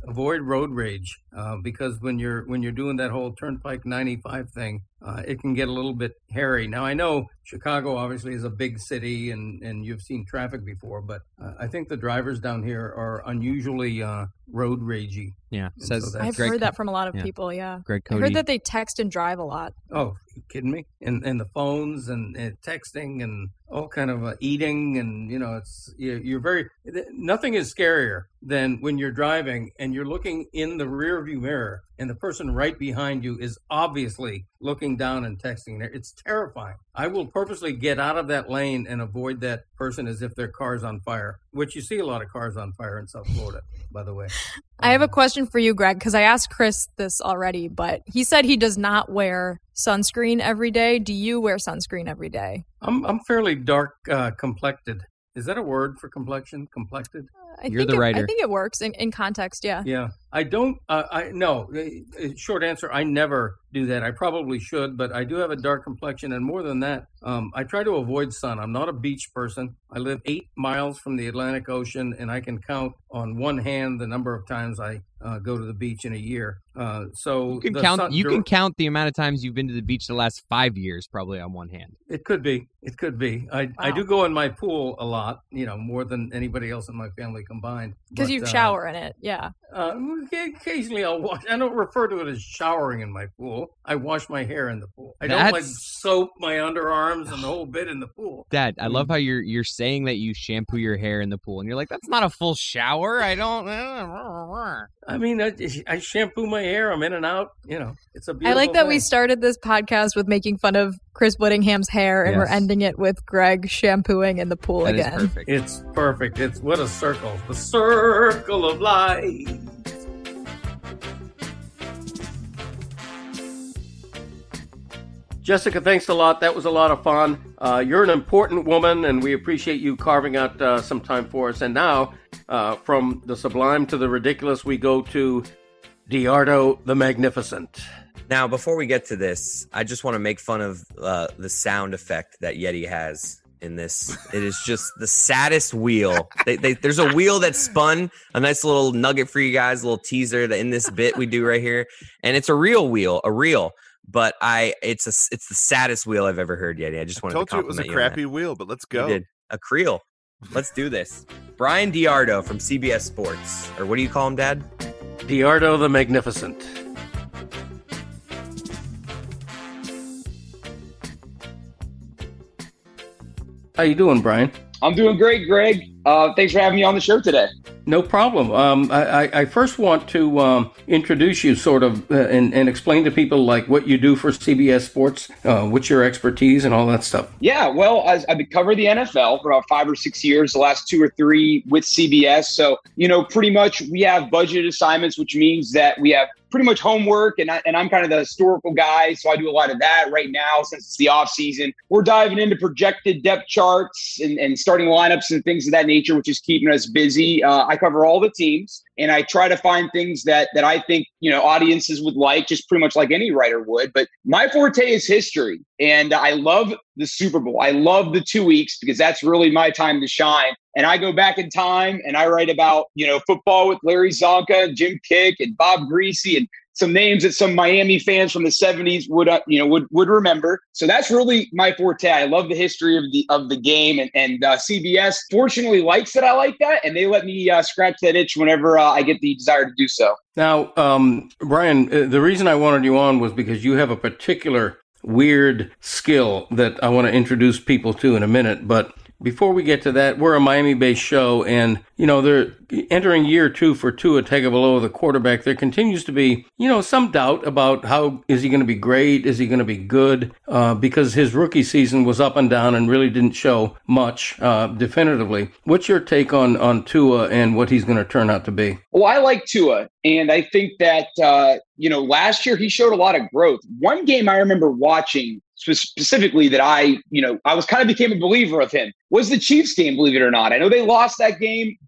avoid road rage because when you're doing that whole Turnpike 95 thing, it can get a little bit hairy. Now, I know Chicago obviously is a big city and you've seen traffic before, but I think the drivers down here are unusually road ragey. Yeah. So I've heard that from a lot of people, yeah. Greg I Cody. heard that they text and drive a lot. Oh, you kidding me? And the phones and texting and all kind of eating and, you're very, nothing is scarier than when you're driving and you're looking in the rear view mirror and the person right behind you is obviously looking down and texting. It's terrifying. I will purposely get out of that lane and avoid that person as if their car's on fire, which you see a lot of cars on fire in South Florida, by the way. I have a question for you, Greg, because I asked Chris this already, but he said he does not wear sunscreen every day. Do you wear sunscreen every day? I'm fairly dark complected. Is that a word for complexion? Complected? You're the writer. I think it works in context, yeah. Yeah. I don't, no, short answer, I never do that. I probably should, but I do have a dark complexion. And more than that, I try to avoid sun. I'm not a beach person. I live 8 miles from the Atlantic Ocean, and I can count on one hand the number of times I go to the beach in a year. So you can count the amount of times you've been to the beach the last 5 years, probably on one hand. It could be. It could be. I do go in my pool a lot, more than anybody else in my family combined. Because you shower in it, yeah. Occasionally I'll wash. I don't refer to it as showering in my pool. I wash my hair in the pool. I don't soap my underarms and the whole bit in the pool. Dad, I love how you're saying that you shampoo your hair in the pool, and you're like, that's not a full shower. I don't. I mean, I shampoo my hair. I'm in and out. It's a beautiful I like that thing. we started this podcast with making fun of Chris Whittingham's hair, and we're ending it with Greg shampooing in the pool that again. Is perfect. It's perfect. It's what a circle. The circle of life. Jessica, thanks a lot. That was a lot of fun. You're an important woman, and we appreciate you carving out some time for us. And now, from the sublime to the ridiculous, we go to Diardo the Magnificent. Now, before we get to this, I just want to make fun of the sound effect that Yeti has in this. It is just the saddest wheel. There's a wheel that spun, a nice little nugget for you guys, a little teaser in this bit we do right here. And it's a real wheel, but it's the saddest wheel I've ever heard, Yeti. I just wanted to compliment you. It was a crappy wheel, but let's go. You did. A creel. Let's do this. Brian Diardo from CBS Sports, or what do you call him, Dad? Diardo the Magnificent. How you doing, Brian? I'm doing great, Greg. Thanks for having me on the show today. No problem. I first want to introduce you sort of and explain to people like what you do for CBS Sports, what's your expertise and all that stuff. Yeah, well, I've been covering the NFL for about 5 or 6 years, the last 2 or 3 with CBS. So, pretty much we have budgeted assignments, which means that we have pretty much homework, and I'm kind of the historical guy, so I do a lot of that right now since it's the off season. We're diving into projected depth charts and starting lineups and things of that nature, which is keeping us busy. I cover all the teams, and I try to find things that I think audiences would like, just pretty much like any writer would. But my forte is history, and I love the Super Bowl. I love the 2 weeks because that's really my time to shine. And I go back in time and I write about, football with Larry Zonka and Jim Kick and Bob Greasy and some names that some Miami fans from the 70s would remember. So that's really my forte. I love the history of the game, and CBS fortunately likes that I like that, and they let me scratch that itch whenever I get the desire to do so. Now, Brian, the reason I wanted you on was because you have a particular weird skill that I want to introduce people to in a minute, but before we get to that, we're a Miami-based show, and, they're entering year 2 for Tua Tagovailoa, the quarterback. There continues to be, some doubt about how is he going to be great? Is he going to be good? Because his rookie season was up and down and really didn't show much definitively. What's your take on Tua and what he's going to turn out to be? Well, I like Tua, and I think that, last year he showed a lot of growth. One game I remember watching specifically that I was kind of became a believer of him was the Chiefs game, believe it or not. I know they lost that game, but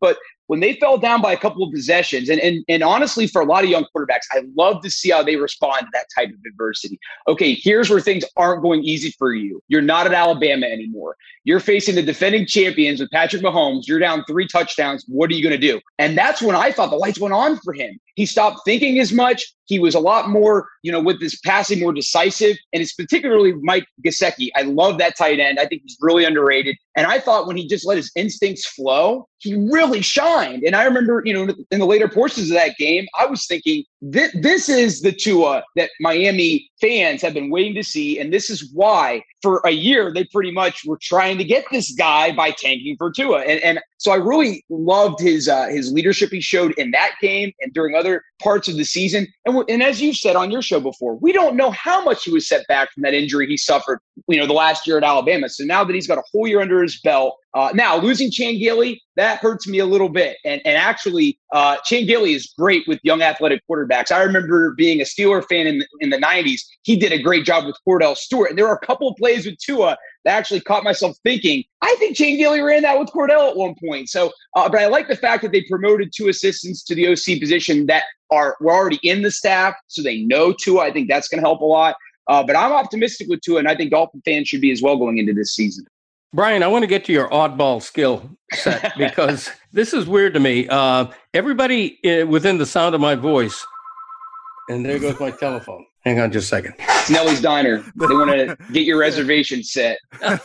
when they fell down by a couple of possessions, and honestly, for a lot of young quarterbacks, I love to see how they respond to that type of adversity. Okay, here's where things aren't going easy for you. You're not at Alabama anymore. You're facing the defending champions with Patrick Mahomes. You're down 3 touchdowns. What are you going to do? And that's when I thought the lights went on for him. He stopped thinking as much. He was a lot more, with this passing, more decisive. And it's particularly Mike Gesicki. I love that tight end. I think he's really underrated. And I thought when he just let his instincts flow, he really shined. And I remember, in the later portions of that game, I was thinking, this is the Tua that Miami fans have been waiting to see. And this is why for a year, they pretty much were trying to get this guy by tanking for Tua. And so I really loved his leadership he showed in that game and during other parts of the season. And as you've said on your show before, we don't know how much he was set back from that injury he suffered, the last year at Alabama. So now that he's got a whole year under his belt, now losing Chan Gailey, that hurts me a little bit. And actually, Chan Gailey is great with young athletic quarterbacks. I remember being a Steeler fan in the 90s. He did a great job with Cordell Stewart. And there were a couple of plays with Tua that actually caught myself thinking, I think Chan Gailey ran that with Cordell at one point. So, but I like the fact that they promoted 2 assistants to the OC position that were already in the staff, so they know Tua. I think that's going to help a lot. But I'm optimistic with Tua, and I think Dolphin fans should be as well going into this season. Brian, I want to get to your oddball skill set because this is weird to me. Everybody within the sound of my voice, and there goes my telephone. Hang on just a second. It's Nellie's Diner. They want to get your reservation set.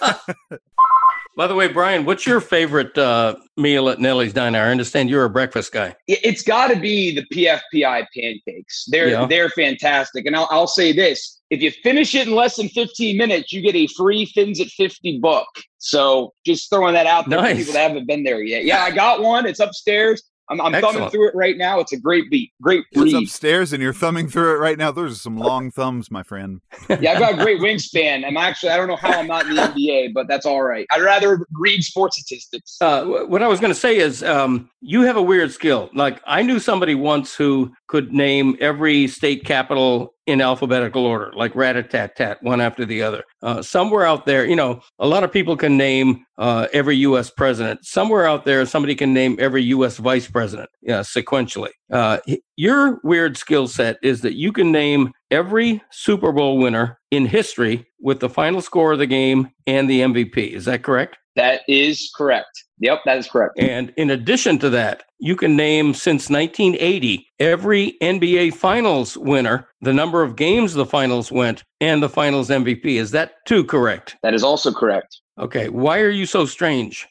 By the way, Brian, what's your favorite meal at Nellie's Diner? I understand you're a breakfast guy. It's got to be the PFPI pancakes. They're fantastic. And I'll say this. If you finish it in less than 15 minutes, you get a free Fins at 50 book. So just throwing that out there for people that haven't been there yet. Yeah, I got one. It's upstairs. I'm thumbing through it right now. It's a great read. It's upstairs and you're thumbing through it right now. Those are some long thumbs, my friend. Yeah, I've got a great wingspan. I don't know how I'm not in the NBA, but that's all right. I'd rather read sports statistics. What I was going to say is you have a weird skill. Like I knew somebody once who could name every state capital in alphabetical order, like rat-a-tat-tat, one after the other. Somewhere out there, a lot of people can name every U.S. president. Somewhere out there, somebody can name every U.S. vice president sequentially. Your weird skill set is that you can name every Super Bowl winner in history with the final score of the game and the MVP. Is that correct? That is correct. Yep, that is correct. And in addition to that, you can name since 1980 every NBA Finals winner, the number of games the finals went, and the finals MVP. Is that too correct? That is also correct. Okay. Why are you so strange?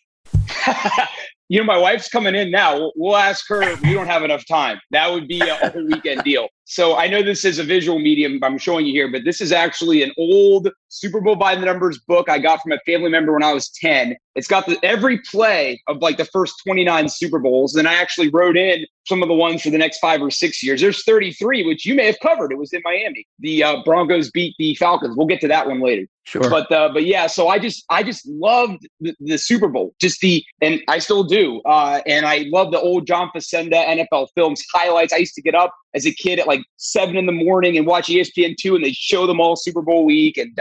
My wife's coming in now. We'll ask her if we don't have enough time. That would be a whole weekend deal. So I know this is a visual medium I'm showing you here, but this is actually an old Super Bowl by the numbers book I got from a family member when I was 10. It's got every play of like the first 29 Super Bowls. And I actually wrote in some of the ones for the next 5 or 6 years. There's 33, which you may have covered. It was in Miami. The Broncos beat the Falcons. We'll get to that one later. Sure. But yeah, so I just loved the Super Bowl, and I still do. And I love the old John Facenda NFL Films highlights. I used to get up as a kid at like 7 a.m. and watch ESPN2, and they show them all Super Bowl week. And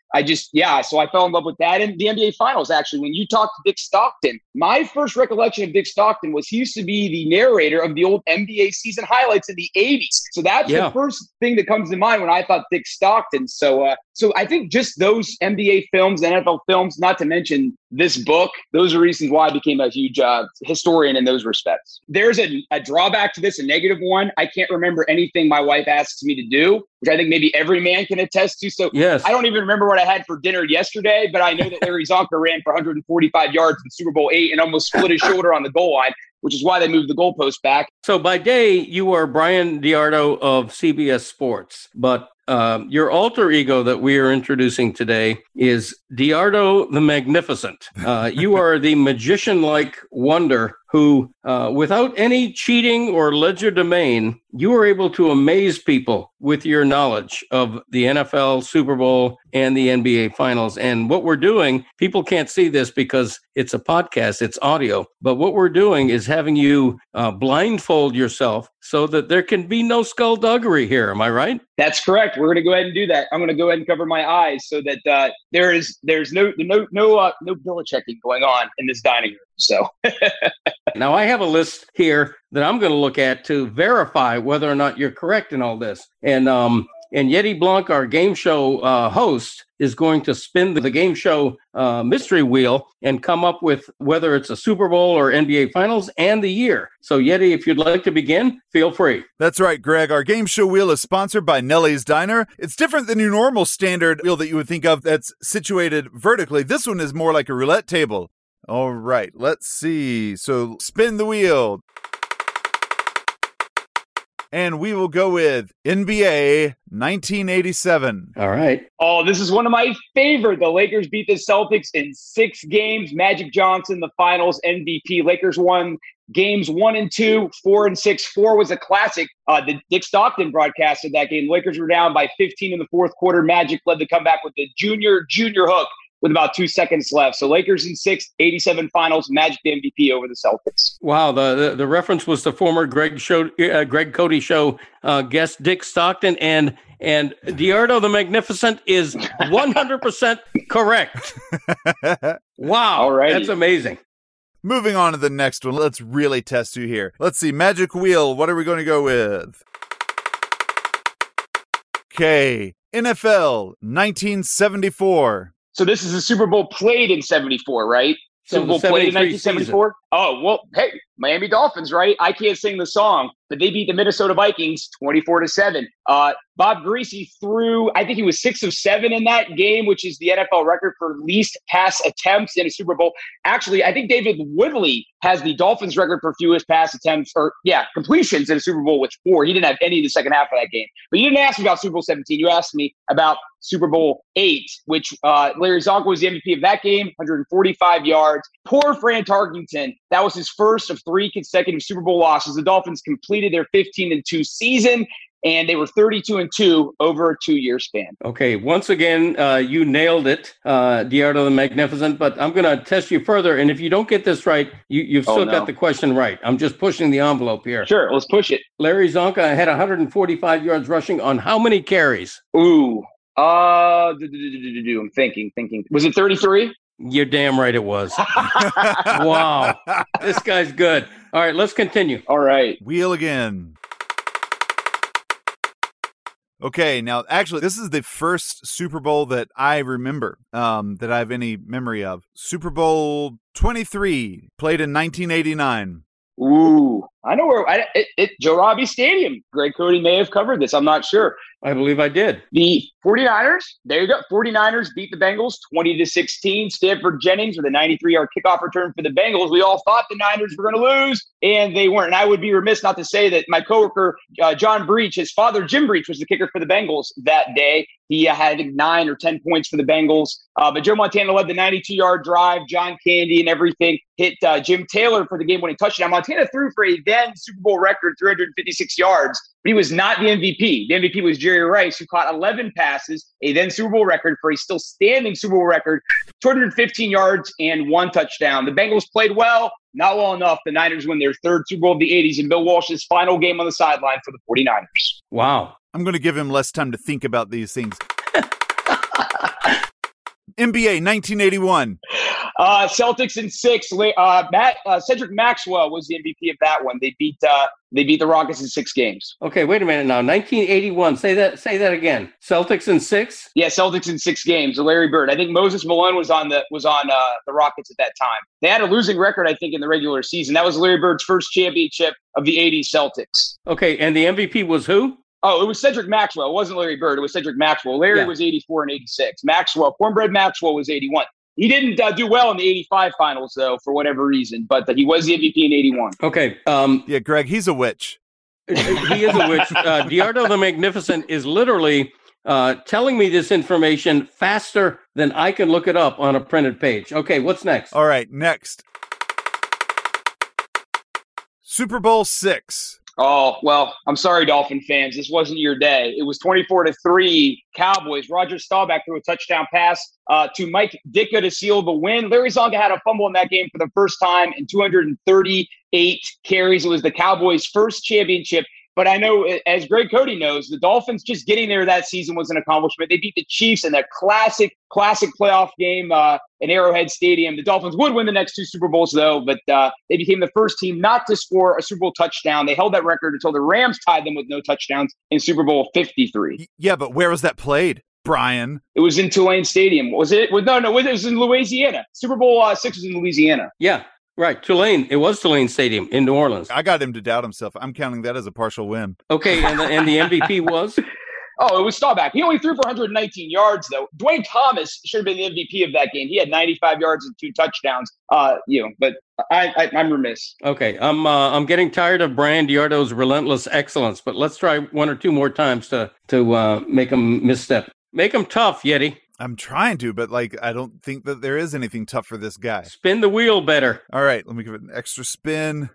so I fell in love with that. And the NBA Finals, actually, when you talked to Dick Stockton, my first recollection of Dick Stockton was he used to be the narrator of the old NBA season highlights in the 80s. So that's the first thing that comes to mind when I thought Dick Stockton. So I think just those NBA films, NFL films, not to mention this book, those are reasons why I became a huge historian in those respects. There's a drawback to this, a negative one. I can't remember anything my wife asks me to do, which I think maybe every man can attest to. So yes. I don't even remember what I had for dinner yesterday, but I know that Larry Zonka ran for 145 yards in Super Bowl 8 and almost split his shoulder on the goal line, which is why they moved the goalpost back. So by day, you are Brian DiArdo of CBS Sports, but your alter ego that we are introducing today is DiArdo the Magnificent. You are the magician-like wonder who, without any cheating or legerdemain, you are able to amaze people with your knowledge of the NFL, Super Bowl, and the NBA Finals. And what we're doing, people can't see this because it's a podcast, it's audio, but what we're doing is having you blindfold yourself so that there can be no skullduggery here. Am I right? That's correct. We're going to go ahead and do that. I'm going to go ahead and cover my eyes so that there's no Belichicking going on in this dining room. So now I have a list here that I'm going to look at to verify whether or not you're correct in all this. And Yeti Blanc, our game show host, is going to spin the game show mystery wheel and come up with whether it's a Super Bowl or NBA Finals and the year. So, Yeti, if you'd like to begin, feel free. That's right, Greg. Our game show wheel is sponsored by Nellie's Diner. It's different than your normal standard wheel that you would think of that's situated vertically. This one is more like a roulette table. All right, let's see. So, spin the wheel. And we will go with NBA 1987. All right. Oh, this is one of my favorite. The Lakers beat the Celtics in 6 games. Magic Johnson, the finals MVP. Lakers won games 1 and 2, 4 and 6. 4 was a classic. The Dick Stockton broadcasted that game. Lakers were down by 15 in the fourth quarter. Magic led the comeback with the junior hook with about 2 seconds left. So Lakers in 6, 87 finals, Magic the MVP over the Celtics. Wow, the reference was the former Greg Cody Show guest Dick Stockton, and Diardo the Magnificent is 100% correct. Wow, alrighty. That's amazing. Moving on to the next one, let's really test you here. Let's see, Magic Wheel, what are we going to go with? Okay, NFL 1974. So this is the Super Bowl played in 74, right? Super Bowl played in 1974? Oh, well, hey, Miami Dolphins, right? I can't sing the song, but they beat the Minnesota Vikings 24-7. Bob Greasy threw, I think he was 6 of 7 in that game, which is the NFL record for least pass attempts in a Super Bowl. Actually, I think David Woodley has the Dolphins record for fewest pass attempts, completions in a Super Bowl with 4. He didn't have any in the second half of that game. But you didn't ask me about Super Bowl 17. You asked me about Super Bowl 8, which Larry Zonka was the MVP of that game, 145 yards. Poor Fran Tarkenton. That was his first of 3 consecutive Super Bowl losses. The Dolphins completed their 15-2 season, and they were 32-2 over a 2-year span. Okay, once again, you nailed it, Diardo the Magnificent, but I'm going to test you further, and if you don't get this right, you've still got the question right. I'm just pushing the envelope here. Sure, let's push it. Larry Zonka had 145 yards rushing on how many carries? Ooh, I'm thinking. Was it 33? You're damn right it was. Wow, this guy's good. All right, let's continue. All right. Wheel again. Okay, now actually, this is the first Super Bowl that I remember, that I have any memory of. Super Bowl 23, played in 1989. Ooh, I know where Joe Robbie Stadium. Greg Cody may have covered this. I'm not sure. I believe I did. The 49ers, there you go. 49ers beat the Bengals 20-16. Stanford Jennings with a 93-yard kickoff return for the Bengals. We all thought the Niners were going to lose, and they weren't. And I would be remiss not to say that my coworker, John Breach, his father, Jim Breach, was the kicker for the Bengals that day. He had, I think, 9 or 10 points for the Bengals. But Joe Montana led the 92-yard drive. John Candy and everything hit Jim Taylor for the game-winning touchdown. Montana threw for a then Super Bowl record 356 yards, but he was not the MVP. The MVP was Jerry Rice, who caught 11 passes, a then Super Bowl record for a still standing Super Bowl record, 215 yards and 1 touchdown. The Bengals played well, not well enough. The Niners win their 3rd Super Bowl of the 80s in Bill Walsh's final game on the sideline for the 49ers. Wow. I'm going to give him less time to think about these things. NBA 1981. Celtics in 6. Cedric Maxwell was the MVP of that one. They beat the Rockets in 6 games. Okay, wait a minute now. 1981. Say that again. Celtics in 6? Yeah, Celtics in 6 games. Larry Bird. I think Moses Malone was on the Rockets at that time. They had a losing record, I think, in the regular season. That was Larry Bird's first championship of the 80s Celtics. Okay, and the MVP was who? Oh, it was Cedric Maxwell. It wasn't Larry Bird. It was Cedric Maxwell. Larry was 84 and 86. Cornbread Maxwell was 81. He didn't do well in the 85 finals, though, for whatever reason, but he was the MVP in 81. Okay. Yeah, Greg, he's a witch. He is a witch. Diardo the Magnificent is literally telling me this information faster than I can look it up on a printed page. Okay, what's next? All right, next. Super Bowl 6. Oh, well, I'm sorry, Dolphin fans. This wasn't your day. It was 24-3 Cowboys. Roger Staubach threw a touchdown pass to Mike Ditka to seal the win. Larry Zonka had a fumble in that game for the first time in 238 carries. It was the Cowboys' first championship But I know, as Greg Cody knows, the Dolphins just getting there that season was an accomplishment. They beat the Chiefs in that classic playoff game in Arrowhead Stadium. The Dolphins would win the next 2 Super Bowls, though, but they became the first team not to score a Super Bowl touchdown. They held that record until the Rams tied them with no touchdowns in Super Bowl 53. Yeah, but where was that played, Brian? It was in Tulane Stadium. Was it? No, it was in Louisiana. Super Bowl 6 was in Louisiana. Yeah. Right, Tulane. It was Tulane Stadium in New Orleans. I got him to doubt himself. I'm counting that as a partial win. Okay, and the MVP was? Oh, it was Staubach. He only threw for 119 yards, though. Dwayne Thomas should have been the MVP of that game. He had 95 yards and 2 touchdowns. But I'm remiss. Okay, I'm getting tired of Brian DiArdo's relentless excellence, but let's try 1 or 2 more times to make him misstep. Make him tough, Yeti. I'm trying to, but I don't think that there is anything tough for this guy. Spin the wheel better. All right, let me give it an extra spin.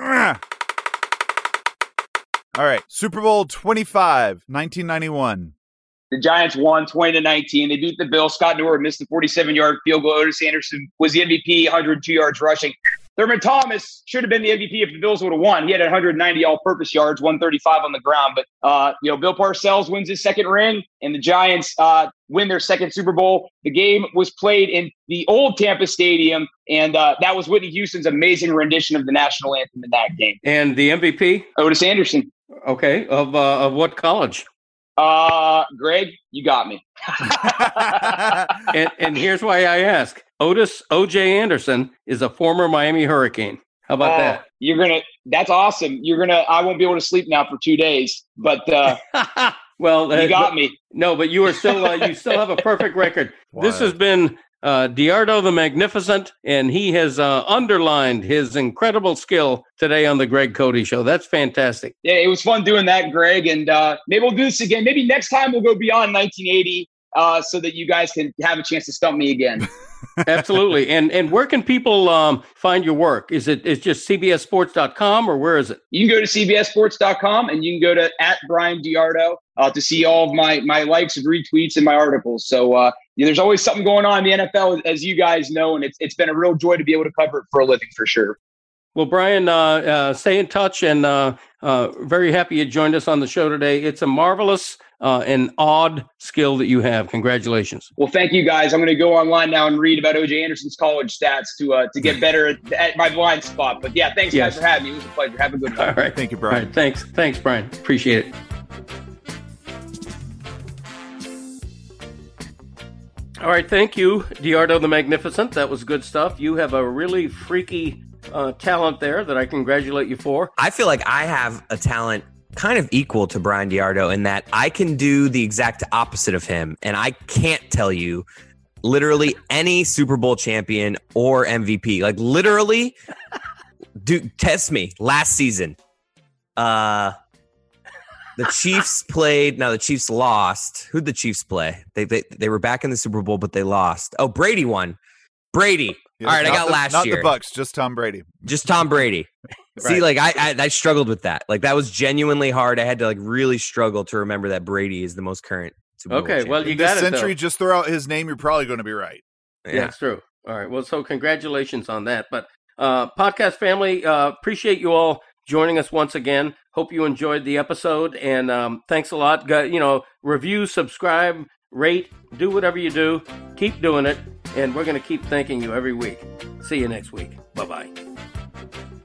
All right, Super Bowl 25, 1991. The Giants won 20-19. They beat the Bills. Scott Norwood missed the 47-yard field goal. Otis Anderson was the MVP, 102 yards rushing. Thurman Thomas should have been the MVP if the Bills would have won. He had 190 all-purpose yards, 135 on the ground. But, Bill Parcells wins his second ring, and the Giants win their second Super Bowl. The game was played in the old Tampa Stadium, and that was Whitney Houston's amazing rendition of the national anthem in that game. And the MVP? Otis Anderson. Okay. Of what college? Greg, you got me. and here's why I ask. Otis O.J. Anderson is a former Miami Hurricane. How about that? That's awesome. I won't be able to sleep now for 2 days, but, well, you got me. No, but you are still, you still have a perfect record. Wow. This has been DiArdo the Magnificent, and he has underlined his incredible skill today on the Greg Cody Show. That's fantastic. Yeah, it was fun doing that, Greg, and maybe we'll do this again. Maybe next time we'll go beyond 1980 so that you guys can have a chance to stump me again. Absolutely. And where can people find your work? It's just cbssports.com, or where is it? You can go to cbssports.com, and you can go to @Brian DiArdo to see all of my likes and retweets and my articles. So there's always something going on in the NFL, as you guys know, and it's been a real joy to be able to cover it for a living, for sure. Well, Brian, stay in touch, and very happy you joined us on the show today. It's a marvelous and odd skill that you have. Congratulations. Well, thank you, guys. I'm going to go online now and read about O.J. Anderson's college stats to get better at my blind spot. But yeah, thanks guys for having me. It was a pleasure. Have a good one. All right. Thank you, Brian. All right. Thanks, Brian. Appreciate it. All right. Thank you, DiArdo the Magnificent. That was good stuff. You have a really freaky talent there that I congratulate you for. I feel like I have a talent kind of equal to Brian DiArdo in that I can do the exact opposite of him, and I can't tell you literally any Super Bowl champion or MVP. Like literally, test me. Last season, the Chiefs played. No, the Chiefs lost. Who'd the Chiefs play? They were back in the Super Bowl, but they lost. Oh, Brady won. Brady. Yeah, all right, I got last year. Not the Bucks, just Tom Brady. Just Tom Brady. See, like I struggled with that. Like that was genuinely hard. I had to really struggle to remember that Brady is the most current Super Bowl champion. Well, you got it. This century, just throw out his name, you're probably going to be right. Yeah, that's true. All right. Well, so congratulations on that. But podcast family, appreciate you all joining us once again. Hope you enjoyed the episode, and thanks a lot. Review, subscribe, rate, do whatever you do. Keep doing it, and we're going to keep thanking you every week. See you next week. Bye-bye.